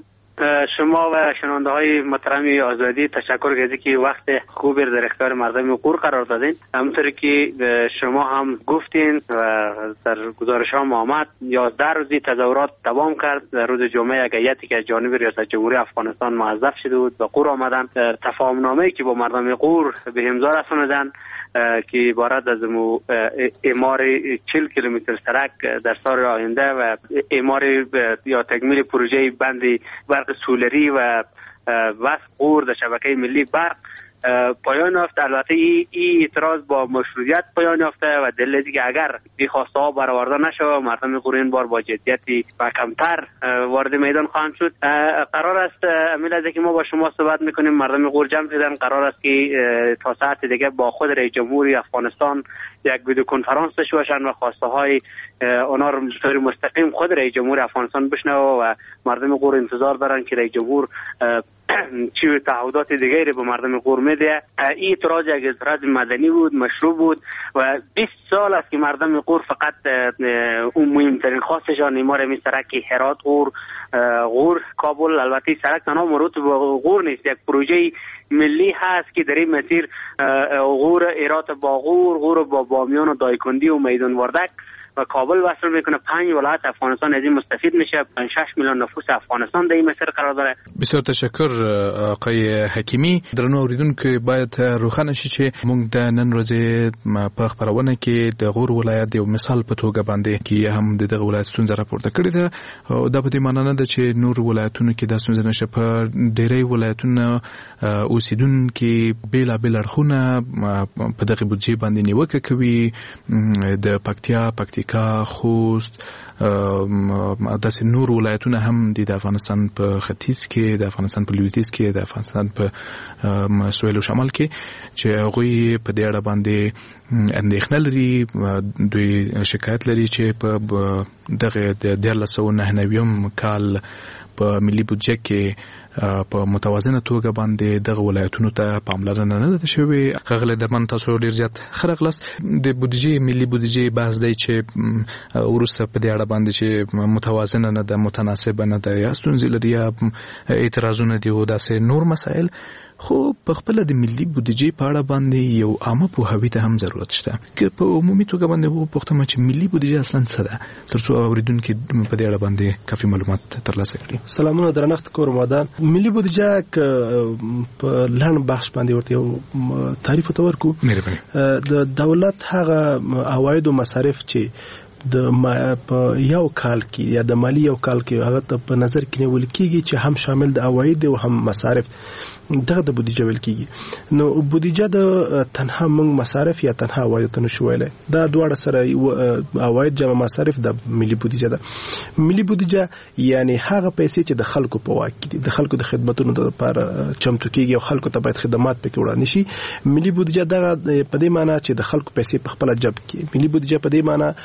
شما و شنونده های محترم آزادی. تشکر از اینکه وقت خوبی در اختیار مردم غور قرار دادین. همونطوری که شما هم گفتین و در گزارش هم آمد 11 روزی تظاهرات دوام کرد. در روز جمعه یک هیئتی که از جانب ریاست جمهوری افغانستان موظف شده بود به غور آمدن. تفاهمنامه‌ای که با مردم غور به امضا رساندن که عبارت از اعمار 40 کیلومتر سرک در سال آینده و اعمار یا تکمیل پروژه بند برق سولری و وصل غور در شبکه ملی برق پایان یافت. البته این اعتراض با مشروعیت پایان یافته و دلیل دیگه اگر این خواسته ها برآورده نشه مردم غور این بار با جدیتی و کمتر وارد میدان خواهند شد. قرار است امیل از که ما با شما صحبت میکنیم مردم غور جمع شدن. قرار است که تا ساعت دیگه با خود رئیس جمهوری افغانستان یک ویدیو کنفرانس داشته باشند و خواسته های اونا رو به طور مستقیم خود رئیس جمهور افغانستان بشنوه و مردم غور انتظار دارن که رئیس جمهور چی تعهدات دیگری به مردم غور میده. این اعتراض یک اعتراض مدنی بود، مشروع بود و 20 سال است که مردم غور فقط اون مهمترین خواستشان اعمار این سرک هرات غور کابل. البته سرک تنها مربوط به غور نیست، یک پروژه ملی هست که در این مسیر غور هرات با غور با بامیان و دایکندی و میدان وردک و کابل وصل میکنه. 5 ولایت افغانستان از این مستفید میشه. 6 میلیون نفوس افغانستان در این مسیر قرار داره. بسیار تشکر آقای حکیمی. درنو اوریدونکو باید روښانه شي چې موږ د نن ورځې په خبرونه کې د غور ولایت یو مثال په توګه باندې کې هم د دغه ولایت ستونزه راپورته کړې ده. دا په دې معنی نه ده چې نور ولایتونو کې د ستونزه نشه. په ډېری ولایتونو اوسیدونکو بیلابیل اړخونه په دغه بودجه باندې نیوکه کوي. د پکتیکا، خوست، داسې نور ولایتونه هم د افغانستان په ختیځ کې، د افغانستان په لویدیځ کې، د افغانستان په سویل او شمال کې چې هغوی په دې اړه باندې اندېښنه لري. دوی شکایت لري چې په دغه 1999 کال په ملي بودجه کې په متوازنه توګه باندې دغه ولایتونو ته پاملرنه نه ده شوې. غغله درمن تاسو ډیر زیات خرغلست د بودجه ملي بودجه بحث دی چې ورسته په دې اړه باندې چې متوازنه نه ده، متناسبه نه ده، یا ستونزې لري، یا اعتراضونه دي او داسې نور مسائل. خو په خپل د ملي بودجه په اړه باندې یو عامه پوهاوی ته هم ضرورت شته که په عمومي توګه باندې وپوښتم چې ملي بودجه اصلا څه ده ترڅو اوریدونکو په دې اړه باندې کافي معلومات ترلاسه کړي. سلامونه درنښت کورمادان. ملي بودجه په لړن بحث باندې ورته یو تعریف ورکو. د دولت هغه عواید او مصارف چې د یو کال کې یا د مالی یو کال کې هغه په نظر کې نیول کېږي چې هم شامل د عواید او هم مصارف دغه د بودیجه ویل کیږي. نو بودیجه د تنها موږ مصارف یا تنها عواید ته نشو ویلای. دا دواړه سره عواید جمع مصارف د ملي بودیجه ده. ملي بودیجه یعنی هغه پیسې چې د خلکو په واک کې دي، د خلکو د خدماتو لپاره چمتو کیږي او خلکو ته باید خدمات پکې وړاندې شي. ملي بودیجه دغه په دې معنی چې د خلکو پیسې په خپل جب کې. ملي بودیجه په دې معنی چې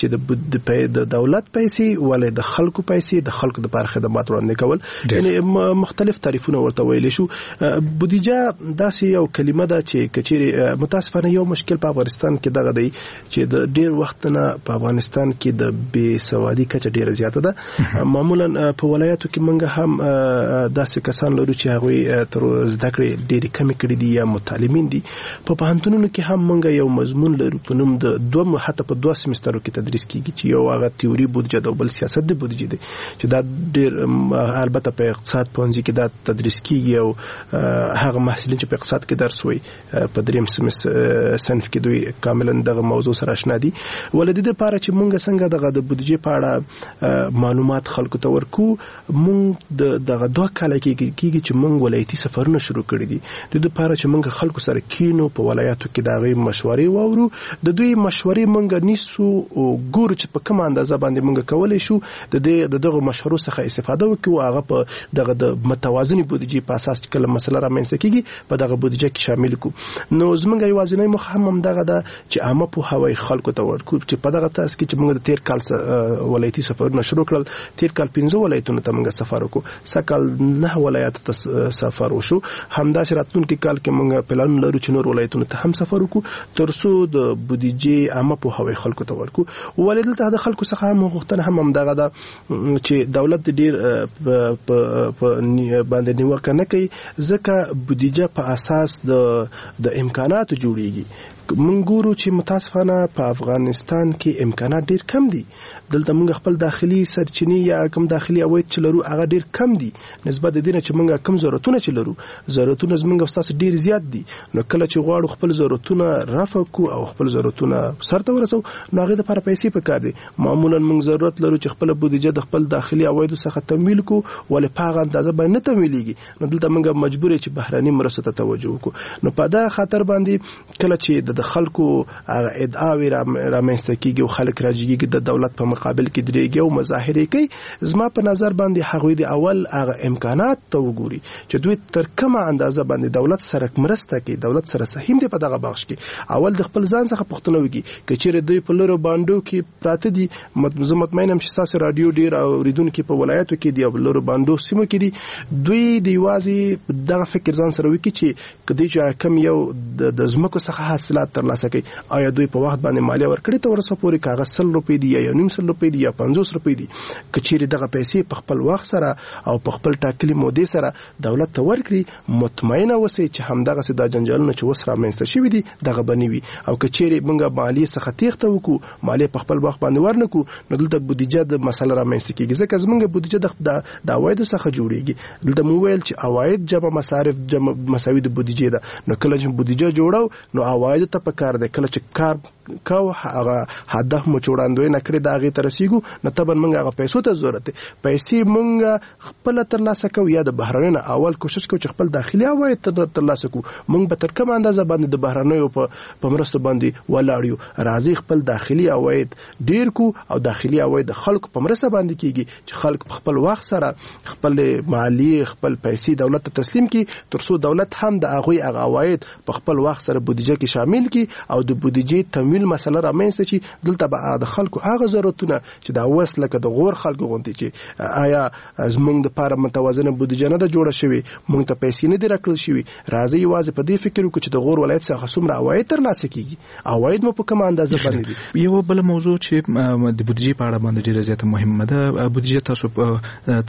چې د دولت پیسې ولې د خلکو پیسې د خلکو د لپاره خدمات وړاندې کول، یعنی مختلف تعریفونه ورته ویل شو. بودیجه داسې یو کلمه ده چې کچېرې متاسفانه یو مشکل په افغانستان کې دغه دی چې د ډیر وخت نه په افغانستان کې د بې سوادي کچه ډیره زیاته ده. معمولا په ولایتو کې موږ هم داسې کسان لرو چې هغوی تر زده کړې ډېرې کمې کړي دي یا متعلمین دي. په پوهنتونونو کې هم موږ یو مضمون لرو په نوم د حتی په 2 سمسترو کې تدریس کیږي چې یو هغه تیوري بودیجه ده او بل سیاست د بودیجه دی چې دا ډېر البته په اقتصاد پوهنځي کې دا تدریس کیږي او هغه محصلین چې په اقتصاد کې درس وایي په 3 صنف کې دوی کاملا دغه موضوع سره آشنا دي. ولې د لپاره چې موږ څنګه دغه د بودیجې په اړه معلومات خلکو ته ورکو، موږ دغه 2 کال کېږي چې موږ ولایتي سفرونه شروع کړی دي د لپاره چې موږ خلکو سره کینو په ولایتو کې دغه مشورې واورو، د دوی مشورې موږ نیسو او ګورو چې په کومه اندازه باندې موږ کولای شو د دغه مشورو څخه استفاده وکړو، هغه په دغه د متوازنې بودیجې په اساس چې کله مسله رامنځته کیږي په دغه بودیجه کې شامل کړو. نو زموږ یوازینی موخه هم دغه ده چې عامه پوهاوی خلکو ته ورکړو چې په دغه تاسو کې چې موږ د 13 کال ولایتي سفرونه شروع کړل، 13 کال 15 ولایتونو ته موږ سفر وکړو، سکل 9 ولایتونو ته سفر وشو. همداسې راتلونکي کال کې موږ پلان لرو چې نور ولایتونو ته هم سفر وکړو ترڅو د بودیجې عامه پوهاوی خلکو ته ورکړو. ولې دلته د خلکو څخه هم غوښتنه هم دغه ده چې دولت ډیر په باندې نیوکه نه کوي ځکه بودیجه په اساس د امکاناتو جوړیږي. موږ ګورو چې متاسفانه په افغانستان کې امکانات ډیر کم دي. دلته موږ خپل داخلي سرچینې یا کوم داخلي عواید چې لرو هغه ډیر کم دي نسبت د دې نه چې موږ کوم ضرورتونه چې لرو. ضرورتونه زموږ ستاسو ډیر زیات دي، نو کله چې غواړو خپل ضرورتونه رفع کو او خپل ضرورتونه سرته ورسو نو هغه لپاره پیسې پکار دي. معمولا موږ ضرورت لرو چې خپل بودیجه د خپل داخلي عواید څخه تمویل کو، ولې په هغه اندازه باندې نه تمویلېږي، نو دلته موږ مجبور یو چې بهراني مرستو ته توجه وکړو. نو په دا خاطر باندې کله چې د خلکو هغه ادعاوی رامنځته کیږي او خلک راځي د دولت په مقابل کې درېږي او مظاهرې کوي، زما په نظر باندې هغوی د اول هغه امکانات ته وګوري چې دوی تر کومه اندازه باندې دولت سره مرسته کوي، دولت سره سهم دی په دغه بخش کې. اول د خپل ځان څخه پوښتنه وکړي که چیرې دوی په لورو باندې کې پراته دي. زه مطمئن یم چې تاسو رادیو ډیر اوریدونکو په ولایتو کې دی او لورو باندې سیمو کې دي، دوی د یوازې دغه فکر ځان سره وکړي چې کدی چې کم یو د زمکو څخه حاصلات ترلاسه کوي آیا دوی په وخت باندې مالیه ورکړي ته ورسره پورې کاغذ 100 روپۍ دی یا 900 روپۍ دی یا 50 روپۍ دی، کچېری دغه پیسې په خپل وخت سره او په خپل ټاکلي مودې سره دولت ته ورکړي، مطمئنه اوسئ چې همدغه سي د جنجالونه چې وسره مېنسته شوی دي دغه بنوي. او کچېری موږ مالیه څخه تیښته وکړو، مالیه په خپل وخت باندې ورنکو، نو دلته بودیجه د مسله را مېنسته کیږي ځکه زموږ بودیجه د عوایدو څخه جوړیږي. دلته مو ویل چې عواید جمع مصارف جمع مساوي د بودیجه ده، نو کله چې بودیجه جوړو نو عواید ته پکار ده، کله چې کار کو هغه هدف مو چوړاندوي نه کړی دا غي ترسيګو نو تبن موږ هغه پیسو ته ضرورت پیسې موږ خپل ترلاسه کوو یا د بهرنۍ اول کوشش کوو چې خپل داخلي عواید ترلاسه کوو. موږ به تر کومه اندازه باندې د بهرنۍ په مرستو باندې ولاړیو، راځي خپل داخلي عواید ډیر کو او داخلي عواید د خلکو په مرسته باندې کیږي چې خلک په خپل وخت سره خپل مالیه خپل پیسې دولت ته تسلیم کړي ترڅو دولت هم د هغه عواید په خپل وخت سره بودیجه کې شامل کړي او د بودیجې تمویل مسله رامنځته شي. دلته به د خلکو هغه ضرورتونه چې دا وس لکه د غور خلکو غونډې چې آیا زمونږ د پاره متوازنه بودیجه نه ده جوړه شوې، مونږ ته پیسې نه دي راکړل شوې، راځي یوازې په دې فکر وکړو چې د غور ولایت څخه څومره عواید ترلاسه کیږي، عواید مو په کومه اندازه باندې دي. یو بل موضوع چې د بودیجې په اړه باندې ډیره زیاته مهمه ده، بودیجه تاسو په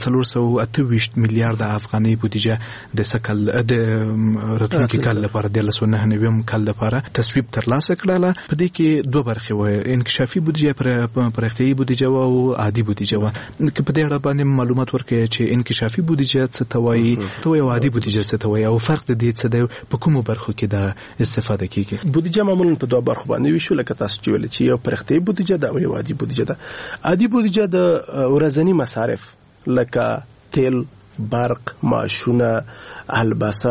428 میلیارډ افغاني بودیجه د سکل د راتلونکي کال لپاره د 1990 کال لپاره تصویب ترلاسه کړله. په دې کې دوه برخې وې، انکشافي بودیجه پر اختیاري بودیجه او عادي بودیجه و. که په دې اړه باندې معلومات ورکړئ چې انکشافي بودیجه څه ته وایي او عادي بودیجه څه ته وایي او فرق د دې څه دی، په کومو برخو کې دا استفاده کیږي. بودیجه معمولا په دوه برخو باندې ویشو لکه تاسو چې ویل چې یو پر اختیاري بودیجه ده او یو عادي بودیجه ده. عادي بودیجه د ورځنی مصارف لکه تیل، برق، معاشونه، الباسه،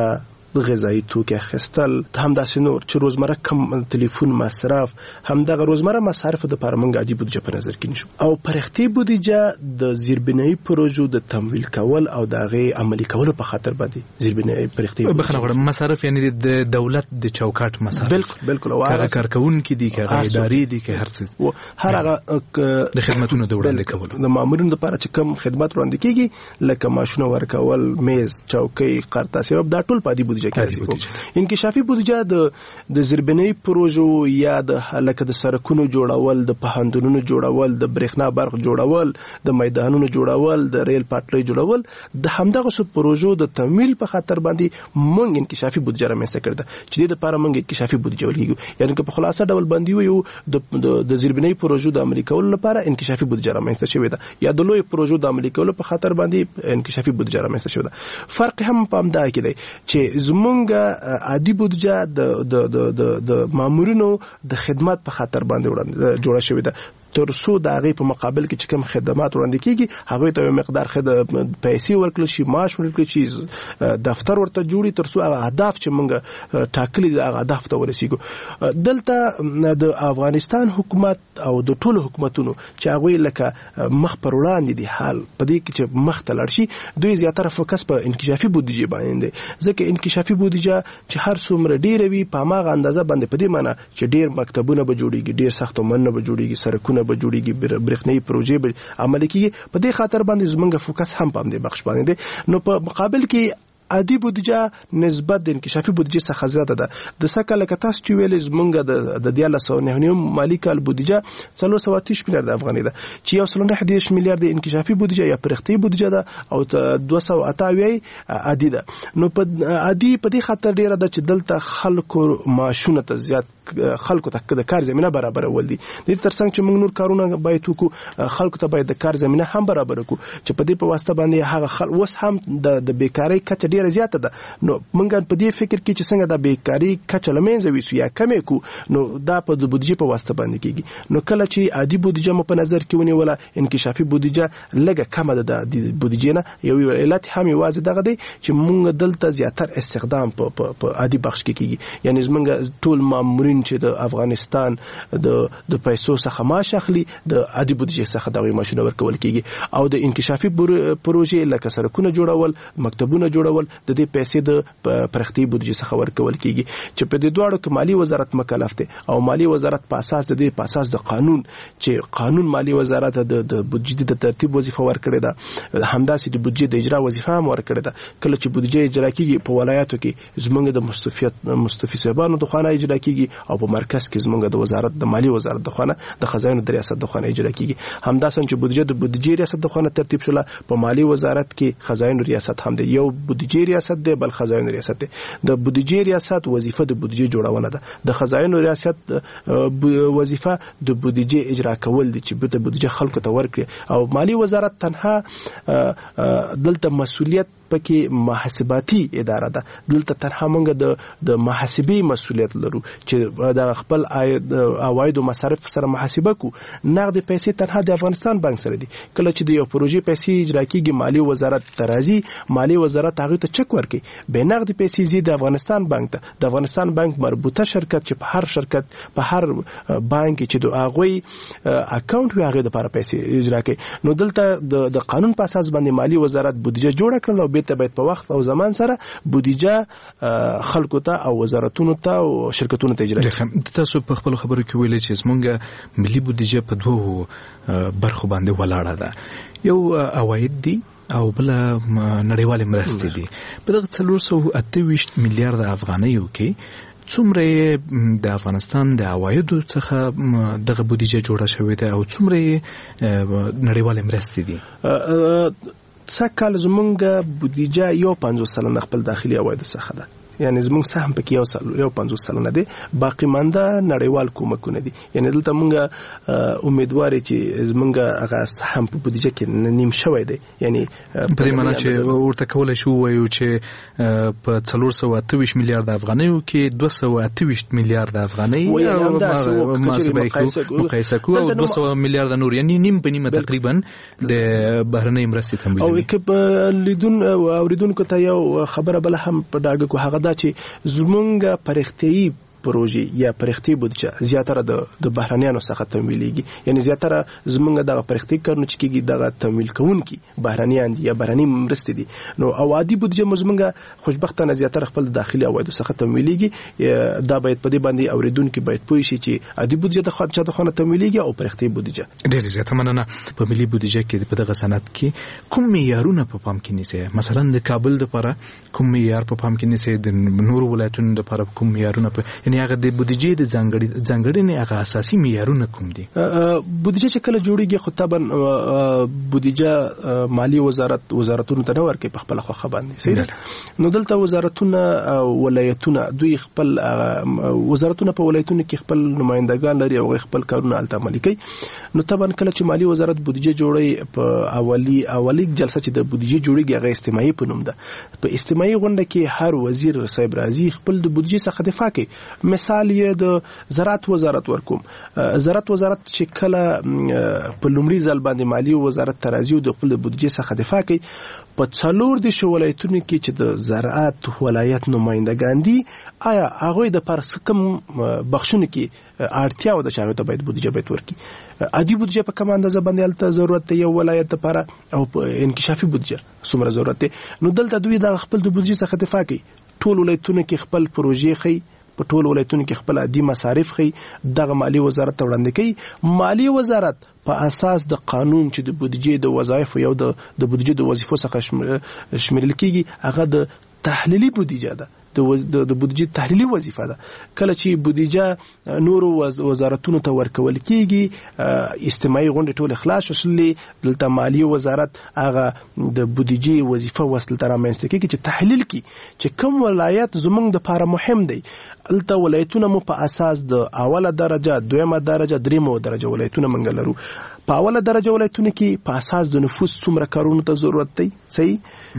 غذایی توکي اخیستل همداسې نور چې روزمره کم ټلیفون مصرف همدغه روزمره مصارف د لپاره موږ عادي بودیجه په نظر کې نیسو او پرختي بودیجه د زیربنایي پروژو د تمویل کول او د هغې عملي کولو په خاطر باندې زیربنایي پرختي مصارف یعنی د دولت د چوکاټ مصارف بالکل او هغه کارکونکي دي که اداري دي که هر څه هر هغه د خدماتونو د وړاندې کولو د مامورینو لپاره چې کوم خدمات وړاندې کیږي لکه ماشونه ورکول میز چوکۍ قرطه سبب دا ټول په دې بودیجه کې راځي انکشافي بودیجه د زیربنایي پروژو یا د لکه د سړکونو جوړول د پوهنتونونو جوړول د برېښنا برق جوړول د میدانونو جوړول د ریل پټلۍ جوړول د همدغه سو پروژو د تمویل په خاطر باندې مونږ انکشافي بودیجه رامنځته کړه چې د لپاره مونږ انکشافي بودیجه ولګو یعنی که په خلاصه ډول باندې وي د زیربنایي پروژو د عملي کولو لپاره انکشافي بودیجه رامنځته شوې ده یا د لوی پروژو د عملي کولو په خاطر باندې انکشافي بودیجه رامنځته شوې ده فرق هم په همدا کې دی چې زمونږ عادي بودیجه د مامورینو د خدمات په خاطر باندې جوړه شوې ده ترڅو د هغې په مقابل کې چې کوم خدمات وړاندې کیږي هغوی ته یو مقدار پیسې ورکړل شي معاش ورکړل شي دفتر ورته جوړي ترڅو هغه اهداف چې موږ ټاکلي دي هغه اهداف ته ورسیږو دلته د افغانستان حکومت او د ټولو حکومتونو چې هغوی لکه مخ پر وړاندې دي حال په دې کې چې مخ ته لاړ شي دوی زیاتره فوکس په انکشافي بودیجې باندې دی ځکه انکشافي بودیجه چې هر څومره ډیره وي په هماغه اندازه باندې په دې معنی چې ډیر مکتبونه به جوړیږي ډیر ساختمانونه به جوړیږي سړکونه به جوړیږي برېښنايي پروژې به عملي کیږي په دې خاطر باندې زمونږ فوکس هم په دې بخش باندې دی نو په مقابل کې عادي بودیجه نسبت د انکشافي بودیجه څخه زیاته ده د سکه لکه تاسو چې ویلې زمونږ د 1990 مالی کال بودیجه 430 میلیارد افغاني ده چې 1.9 میلیارد انکشافي بودیجه یا پرختي بودیجه ده او 228 عادي ده نو په عادي په دې خاطر ډیره ده چې دلته خلکو معاشونه ته زیات خلکو ته د کار زمينه برابرول دي د ترڅنګ چې موږ نور کارونه باید وکړو خلکو ته باید د کار زمينه هم برابر وکړو چې په دې په واسطه باندې هغه اوس هم د بیکاری کچه ډیره زیاته ده نو موږ په دې فکر کې چې څنګه د بیکاری کچه لمنځه ویسو یا کمې کو نو دا په د بودیجې په واسطه باندې کیږي نو کله چې عادي بودیجه مو په نظر کې ونیوله انکشافي بودیجه لږه کمه ده د بودیجې نه یو علت هم یوازې دغه دی چې موږ دلته زیاتر استخدام په عادي بخش کې کیږي یعنی موږ ټول مامورین چې د افغانستان د پیسو څخه معاش اخلي د عادي بودیجې څخه دغه معاشونه ورکول کیږي او د انکشافي پروژې لکه سړکونه جوړول مکتبونه جوړول د دې پیسې د پرختي بودیجې څخه ورکول کیږي چې په دې دواړو کې مالی وزارت مکلف دی او مالی وزارت په اساس د قانون چې قانون مالی وزارت د بودیجې د ترتیب وظیفه ورکړې ده همداسې د بودیجې د اجرا وظیفه هم ورکړې ده کله چې بودیجې اجرا کیږي په ولایاتو کې زمونږ د مستفید صاحبانو د خانه اجرا کیږي او په مرکز کې زمونږ د وزارت د مالی وزارت د خانه د خزانه د ریاست د خانه اجرا کیږي همداسې چې بودیجې ریاست د خانه ترتیب شوله په مالی وزارت کې خزانه ریاست هم دی یو بودیجې ریاست دی بل خزانه ریاست دی د بودیجې ریاست وظیفه د بودیجې جوړونه ده د خزانه ریاست وظیفه د بودیجې اجرا کول دي چې د بودیجې خلکو ته ورکړي او مالی وزارت تنها دلته مسؤلیت پکې محاسباتي اداره ده دلته تنها موږ د محاسبي مسؤلیت لرو چې د خپل عواید او مصارف سره محاسبه کو نقد پیسې تنها د افغانستان بانک سره دي کله چې د یو پروژې پیسې اجرا کیږي مالی وزارت ترازی مالی وزارت هغه ته چک ورکړي به نقد پیسې زی د افغانستان بانک ته د افغانستان بانک مربوطه شرکت چې په هر شرکت په هر بانک چې د هغوی اکاونټ وي هغه د لپاره پیسې اجرا کوي نو دلته د قانون په اساس باندې مالی وزارت بودیجه جوړه کړل او ته باید په وخت او زمان سره بودیجه خلکو ته او وزارتونو ته او شرکتونو ته اجرا کوي تاسو په خپل خبرو کې ویلي چې زمونږ ملي بودیجه په دوه برخو باندې ولاړه ده یو عواید دي او بل نړیوال مرستې دي په دغه 428 میلیارد افغانیو کې څومره د افغانستان د عوایدو څخه دغه بودیجه جوړه شوې ده او څومره نړیوال مرستې دي سکه زمونږ بودیجه یو 50% خپل داخلي عواید څخه ده یعنی زمونږ سهم پکې یو 50% دی باقی مانده نړیوال کومکونه دي یعنی دلته مونږ امیدوار چې زمونږ هغه سهم په بودیجه کې نیم شوی دی یعنی پرې معنی چې ورته کولای شو وایو چې په 428 میلیارد افغانیو کې 228 میلیارد افغانۍ مقایسه کوو او 200 میلیارد نور یعنی نیم په نیمه تقریبا د بهرنۍ مرستې تمویل او کې اوریدونکو ته یو خبره بل هم په ډاګه کو هغه دا چې زمونږ پرختیایي پروژې یا پرختي بودجه زیاتره د بهرانيانو څخه تمویلېږي، یعنی زیاتره زمونږ دغه پرختي کارونه چې کېږي دغه تمویل کوونکي بهرانيان دي یا بهراني مرستې دي. نو عادي بودجه زمونږ خوشبختانه زیاتره خپل داخلي عوایدو څخه تمویلېږي. دا باید په دې باندې اوریدونکو باید پوه شي چې عادي بودجه د خانه تمویلېږي او پرختي بودجه. ډېر زیاته مننه. په ملي بودجه کې په دغه سند کې کوم معیارونه په پام کې نیسي؟ مثلا د کابل لپاره کوم معیار په پام کې نیسي؟ د نورو ولایتونو لپاره کوم معیارونه یعنی هغه د بودجې د ځانګړنې هغه اساسي معیارونه کوم دي؟ بودجه چې کله جوړیږي خو طبعا بودجه مالی وزارتونو ته نه ورکړي په خپل خوخه باندې، صحیح. نو دلته وزارتونه ولایتونه دوی خپل وزارتونه په ولایتونو کې خپل نمائندگان لري او خپل کارونه الته عملي کوي. نو طبعا کله چې مالی وزارت بودجه جوړي په اولی جلسه چې د بودجه جوړیږي هغه استماعي په نوم ده. په استماعي غونډه کې هر وزیر صاحب راځي خپل د بودجه څخه دفاع کوي. مثال یې د زراعت وزارت ورکوم. زراعت وزارت چې کله په لومړي ځل باندې مالی وزارت ترازی او د خپل بودجه څخه دفاع کوي، په 4 ولایتونو کې چې د زراعت ولایت نمائندگان دي، آیا هغه د پرسکم بخښنه کې اړتیا و د چارو ته باید بودجه باید ورکړي. عادي بودجه په کوم اندازه باندې الته ضرورت دی یو ولایت لپاره او انکشافي بودجه څومره ضرورت دی. نو دلته دوی د خپل د بودجه څخه دفاع کوي. ټول ولایتونو کې خپل پروژې خي، په ټول ولایتونو کې خپل عادي مصارف خي، دغه مالی وزارت ته وړاندې کوي. مالی وزارت په اساس د قانون چې د بودجې د وظایف یو د بودجې د وظیفو څخه شمیرل کیږي، هغه د تحلیلي بودجه ده، د بودجې تحلیلي وظیفه ده. کله چې بودجه نورو وزارتونو ته ورکول کیږي، استماعي غونډې ټول خلاص شولې، دلته مالی وزارت هغه د بودجې وظیفه وسل تر امنځته کیږي چې تحلیل کی چې کوم ولایت زمونږ د لپاره مهم دی. الته ولایتونه مو په اساس د اوله درجه، دویمه درجه، دریمه درجه ولایتونه منګ لرو. په اوله درجه ولایتونه کې په اساس د نفوس څومره کارونو ته ضرورت دی، صحیح.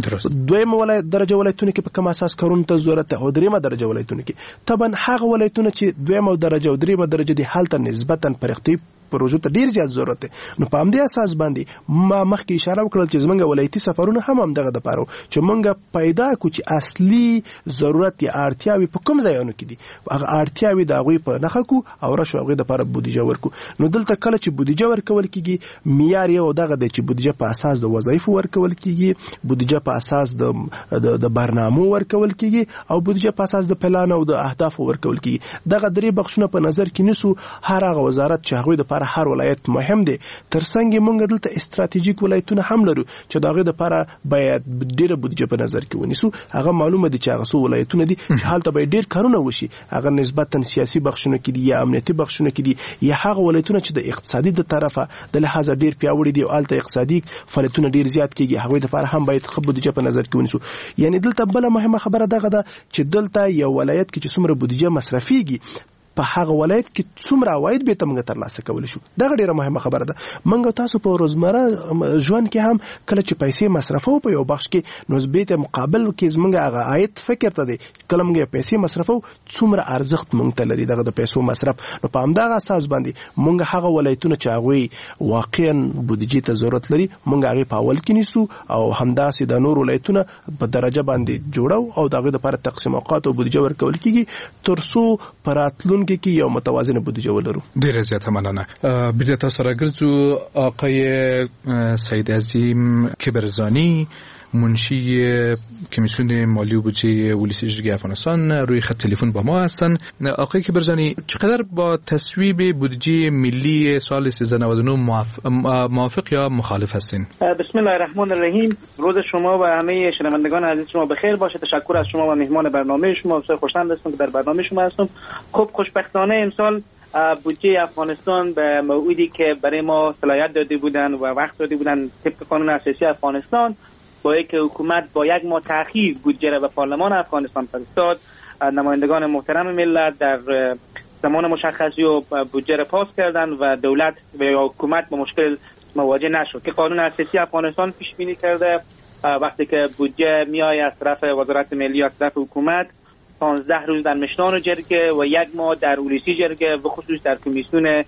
دویمه درجه ولایتونه کې په کوم اساس کارونو ته ضرورت دی، او دریمه درجه ولایتونه کې طبعا هغه ولایتونه چې دویمه درجه او دریمه درجه دي حالت نسبتا پرختي پروژو ته ډیر زیات ضرورت دی. نو په همدې اساس باندې ما مخکې اشاره وکړل چې زمونږ ولایتي سفرونه هم دغه د پاره چې مونږ پیدا کو چې اصلي ضرورت یا اړتیاوي په کوم ځایونو کې دي، هغه اړتیاوي د هغوی په نښه کو او راشو هغوی د لپاره بودجه ورکو. نو دلته کله چې بودجه ورکول کیږي، معیار یو دغه دی چې بودجه په اساس د وظایفو ورکول کیږي، بودجه په اساس د برنامو ورکول کیږي، او بودجه په اساس د پلان او د اهدافو ورکول کیږي. دغه درې بخښونه په نظر کې نیسو. هر هغه وزارت چې هغوی د هر ولایت مهم دي، ترڅنګ موږ دلته استراتیژیک ولایتونه هم لرو چې دغه لپاره باید ډیره بودجه په نظر کې ونیسو. هغه معلومه دي چې هغه څو ولایتونه دي چې حالت به ډیر کارونه وشي، هغه نسبتا سیاسي بخښونه کې دي یا امنیتي بخښونه کې دي، یا هغه ولایتونه چې د اقتصادي د طرفه د لحاظ ډیر پیاوړي دي او الته اقتصادي فعالیتونه ډیر زیات کیږي، هغه لپاره هم باید خپل بودجه په نظر کې ونیسو. یعنی دلته بل مهمه خبره دغه ده چې دلته یو ولایت کې چې څومره بودجه مصرفيږي، په هغه ولایت کې څومره عواید به تمغه ترلاسه کول شو. دا ډیره مهمه خبره ده. منګه تاسو په روزمره ژوند کې هم کله چې پیسې مصرفو په یو بخش کې، نو زبېته مقابل کې زمونږ هغه عاید فکر ته دی کله موږ پیسې مصرفو څومره ارزښت مونږ ته لري دغه د پیسو مصرف. نو په همدغه اساس باندې مونږ هغه ولایتونه چې هغه واقعا بودجې ته ضرورت لري مونږ هغه په اول کې نیسو، او همداسې د نور ولایتونه په درجه باندې جوړو او دغه لپاره تقسیم اوقات او بودجه ورکول کیږي ترڅو پراتلون کې یو متوازنه بودجه ولرو. ډیره زیاته مننه. بیا تاسو راګرځو آقای سید عظیم کبرزانی، منشی کمیسیون مالی و بودجه ولسی جرگه افغانستان، روی خط تلفن با ما هستن. آقای کبرزانی، چقدر با تصویب بودجه ملی سال 1399 موافق یا مخالف هستین؟ بسم الله الرحمن الرحیم. روز شما و همه شنوندگان عزیز شما بخیر باشه. تشکر از شما و مهمان برنامه شما. بسیار خوشحال هستم که در برنامه شما هستم. خب خوشبختانه امسال بودجه افغانستان به موعدی که برای ما صلاحیت داده بودن و وقت داده بودن طبق قانون اساسی افغانستان، با اینکه حکومت با یک ماه تأخیر بودجه را به پارلمان افغانستان فرستاد، نمایندگان محترم ملت در زمان مشخصی و بودجه را پاس کردند و دولت و حکومت با مشکل مواجه نشد که قانون اساسی افغانستان پیش بینی کرده وقتی که بودجه میای از طرف وزارت ملی از طرف حکومت 15 روز در مشنان جرگه و یک ماه در اولسی جرگه و خصوص در کمیسیون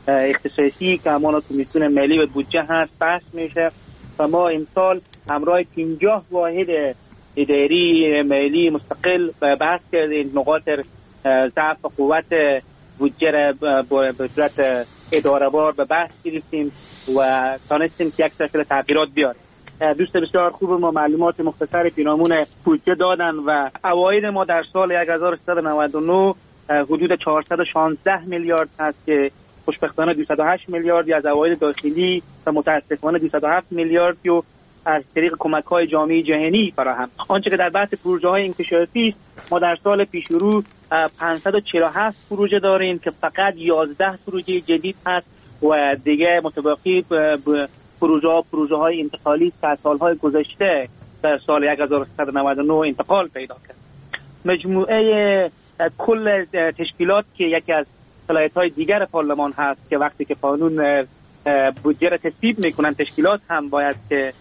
اختصاصی که همان کمیسیون ملی و بودجه هست بحث میشه و ما امسال همراه 50 واحد اداری مالی مستقل بحث کردیم، نقاط ضعف و قوت بودجه را به صورت اداره‌وار به بحث گرفتیم و تانستیم که یک سلسله تغییرات بیاریم. دوست بسیار خوب ما معلومات مختصر پیرامون بودجه دادن و عواید ما در سال 1399 حدود 416 میلیارد هست که خوشبختانه 208 میلیاردی از عواید داخلی و متاسفانه 207 میلیاردی و از طریق کمک‌های جامعه جهانی فراهم. آنچه که در بحث پروژه‌های انکشافی ما در سال پیش رو 547 پروژه داریم که فقط 11 پروژه جدید هست و دیگه متباقی پروژه‌های انتقالی که سال‌های گذشته در سال 1399 انتقال پیدا کرد. مجموعه کل تشکیلات که یکی از صلاحیت‌های دیگر پارلمان هست که وقتی که قانون بودجه را تصویب میکنن، تشکیلات هم باید که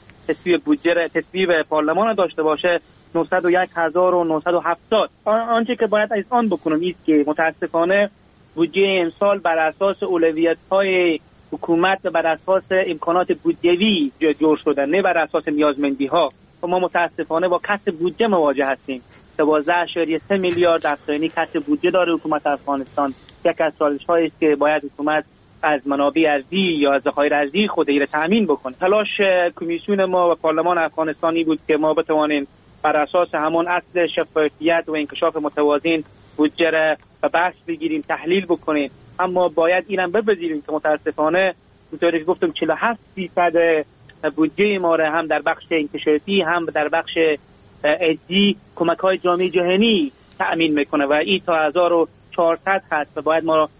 تصویب پارلمان را داشته باشه 901,970. آنچه که باید از آن بکنم است که متاسفانه بودجه امسال بر اساس اولویت‌های حکومت و بر اساس امکانات بودجوی جور شده، نه بر اساس نیازمندی‌ها. و ما متاسفانه با کسر بودجه مواجه هستیم. 12.3 میلیارد افزایش کسر بودجه داره حکومت افغانستان. یک از چالش‌هایی است که باید حکومت از منابع ارضی یا از ذخایر ارضی خودی را تامین بکنه. تلاش کمیسیون ما و پارلمان افغانستانی بود که ما بتوانیم بر اساس همان اصل شفافیت و انکشاف متوازن بودجه را به بحث بگیریم، تحلیل بکنیم. اما باید اینم بپذیریم که متاسفانه اونطوری که گفتم 47% بودجه ما را هم در بخش انکشافی هم در بخش ارضی کمک‌های جامعه جهانی تأمین میکنه و این تا 1400 هست و باید ما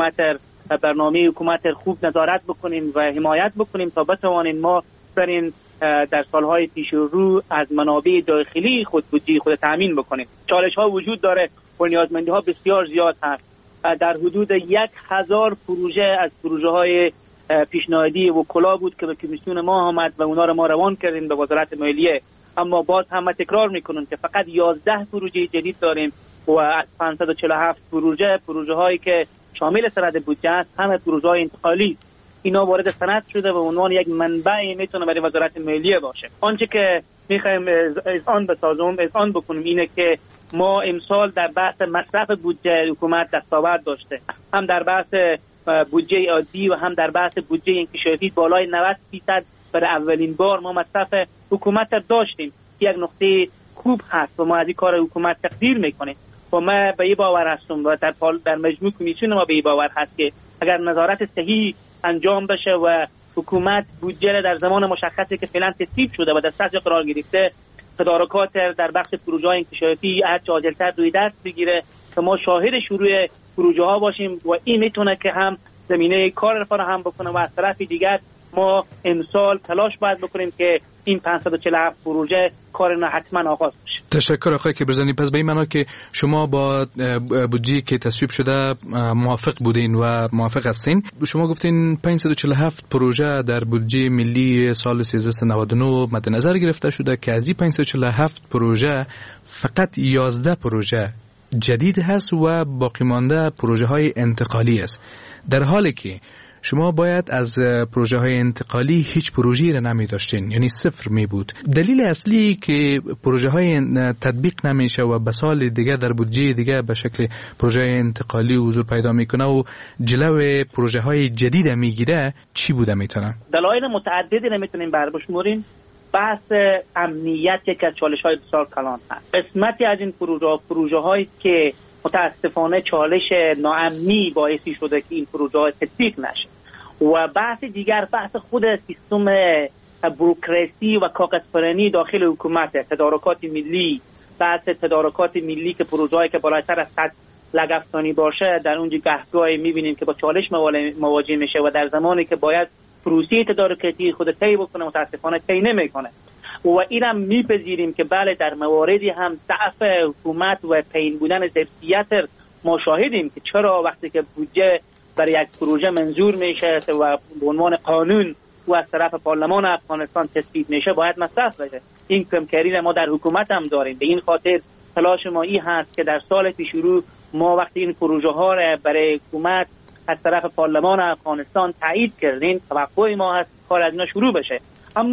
برنامه حکومت خوب نظارت بکنیم و حمایت بکنیم تا بتوانیم ما برین در سالهای پیش رو از منابع داخلی خود بودجه خود تأمین بکنیم. چالش ها وجود داره و نیازمندی ها بسیار زیاد هست. در حدود 1000 پروژه از پروژه های پیشنهادی وکلا بود که به کمیسیون ما آمد و اونا رو ما روان کردیم به وزارت مالیه. اما باز هم تکرار میکنن که فقط 11 پروژه جدید داریم و از 547 پروژه هایی که شامل سند بودجه است همه پروژه‌های انتقالی. اینا وارد سند شده و عنوان یک منبع میتونه برای وزارت مالیه باشه. آنچه که میخوایم از آن بکنیم اینه که ما امسال در بحث مصرف بودجه حکومت دستاورد داشته، هم در بحث بودجه عادی و هم در بحث بودجه انکشافی بالای 90% برای اولین بار ما مصرف حکومت داشتیم. یک نقطه خوب هست و ما از این کار حکومت تقدیر میکنیم و ما به این باور هستم و در مجموع کمیسیون ما به این باور هست که اگر نظارت صحیح انجام بشه و حکومت بودجه را در زمان مشخصی که فعلا تصویب شده و در سطح قرار گرفته تدارکات در بخش پروژه‌های انکشافی هر چه عاجل‌تر روی دست بگیره که ما شاهد شروع پروژه ها باشیم و این میتونه که هم زمینه کار را فراهم بکنه و از طرف دیگر ما امسال تلاش باید بکنیم که این 547 پروژه کار حتما آغاز بشه. تشکر آقای کبرزنی. پس به این معنا که شما با بودجه که تصویب شده موافق بودین و موافق هستین. شما گفتین 547 پروژه در بودجه ملی سال 1399 مد نظر گرفته شده که از این 547 پروژه فقط 11 پروژه جدید هست و باقی مانده پروژه های انتقالی است، در حالی که شما باید از پروژه های انتقالی هیچ پروژه‌ای را نمی داشتین، یعنی صفر می بود. دلیل اصلی که پروژه های تطبیق نمیشه و به سال دیگه در بودجه دیگه به شکل پروژه انتقالی حضور پیدا میکنه و جلو پروژه های جدید میگیره چی بوده میتونه؟ دلایل متعددی نمیتونیم بربشموریم. بحث امنیت یک از چالش‌های بسیار کلان هست. قسمتی از این پروژه هایی که متاسفانه چالش ناامنی باعثی شده که این پروژه تطبیق نشه و بحث دیگر بحث خود سیستم بوروکراسی و کاغذپرانی داخل حکومت، تدارکات ملی، بحث تدارکات ملی که پروژه‌ای که بالاتر از 100 لگفتانی باشه در اونجا گهگاهی می‌بینیم که با چالش مواجه میشه و در زمانی که باید پروسه تدارکاتی خود طی بکنه متاسفانه طی نمیکنه و اینم میپذیریم که بله در مواردی هم ضعف حکومت و پایین بودن ظرفیت ما شاهدیم که چرا وقتی که بودجه برای یک پروژه منظور میشه و به عنوان قانون و از طرف پارلمان افغانستان تصویب میشه باید مصرف بشه. این کمکاری ما در حکومت هم داریم. به این خاطر تلاش ما این هست که در سال پیش رو ما وقتی این پروژه ها را برای حکومت از طرف پارلمان افغانستان تایید کردیم توقع ما هست کار از اینا شروع بشه. اما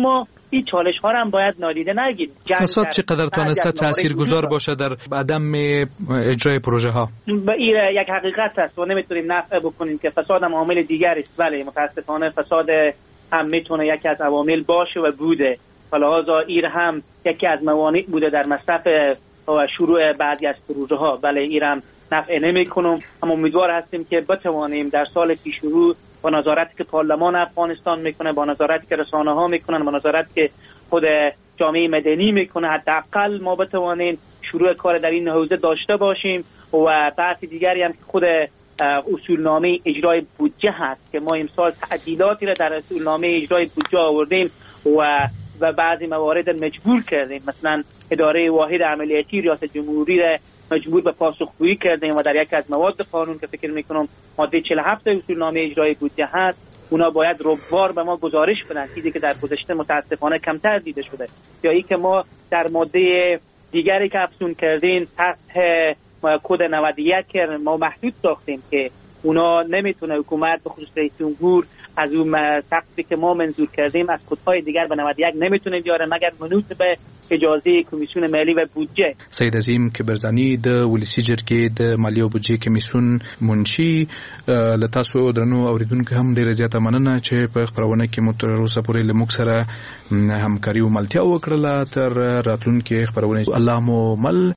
این چالش ها هم باید نادیده نگیریم. فساد چقدر تانسته تاثیرگذار باشه در عدم اجرای پروژه ها؟ این یک حقیقت است و نمیتونیم نفی بکنیم که فساد هم عامل دیگری است. بله متاسفانه فساد هم میتونه یکی از عوامل باشه و بوده، لذا این هم یکی از موانع بوده در مصرف و شروع بعضی از پروژه ها. بله این هم نفع نمیکنم، اما امیدوار هستیم که بتوانیم در سال پیش رو با نظارتی که پارلمان افغانستان میکنه، با نظارتی که رسانه ها میکنن، با نظارتی که خود جامعه مدنی میکنه، حداقل ما بتوانیم شروع کار در این حوزه داشته باشیم. و بحث دیگری هم که خود اصولنامه اجرای بودجه هست که ما امسال تعدیلاتی را در اصولنامه اجرای بودجه آوردیم و بعضی موارد مجبور کردیم، مثلا اداره واحد عملیاتی ریاست جمهوری را مجبور به پاسخگویی کردیم و در یک از مواد قانون که فکر میکنم ماده 47 اصولنامه اجرای بودجه هست، اونا باید روبوار به ما گزارش بدن، چیزی که در گذشته متاسفانه کمتر دیده شده. یا ای که ما در ماده دیگری که افزون کردیم تحت کد 91 ما محدود ساختیم که اونا نمیتونه حکومت به خصوص رئیس جمهور از اون سقفی که ما منظور کردیم از کدهای دیگر به 91 نمیتونه بیاره مگر منوط به اجازه کمیسیون مالی و بودجه. سید عظیم کبرزانی د ولسی جرګې د مالی او بودجه کمیسیون منشي لتاسو درنو اوریدونکو هم ډیره زیاته مننه چې په خبرونه کې مو تر اوسه پورې لموږ سره همکاري او ملتیا وکړه. تر راتلونکي خبرونه الله مو مل.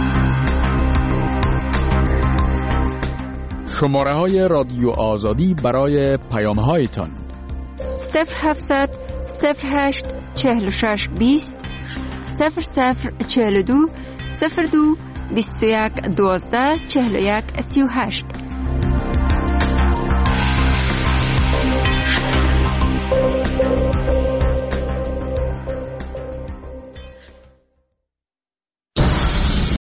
شماره های رادیو آزادی برای پیام هایتان 0700 08 46 20 0042 02 21 12 41 38.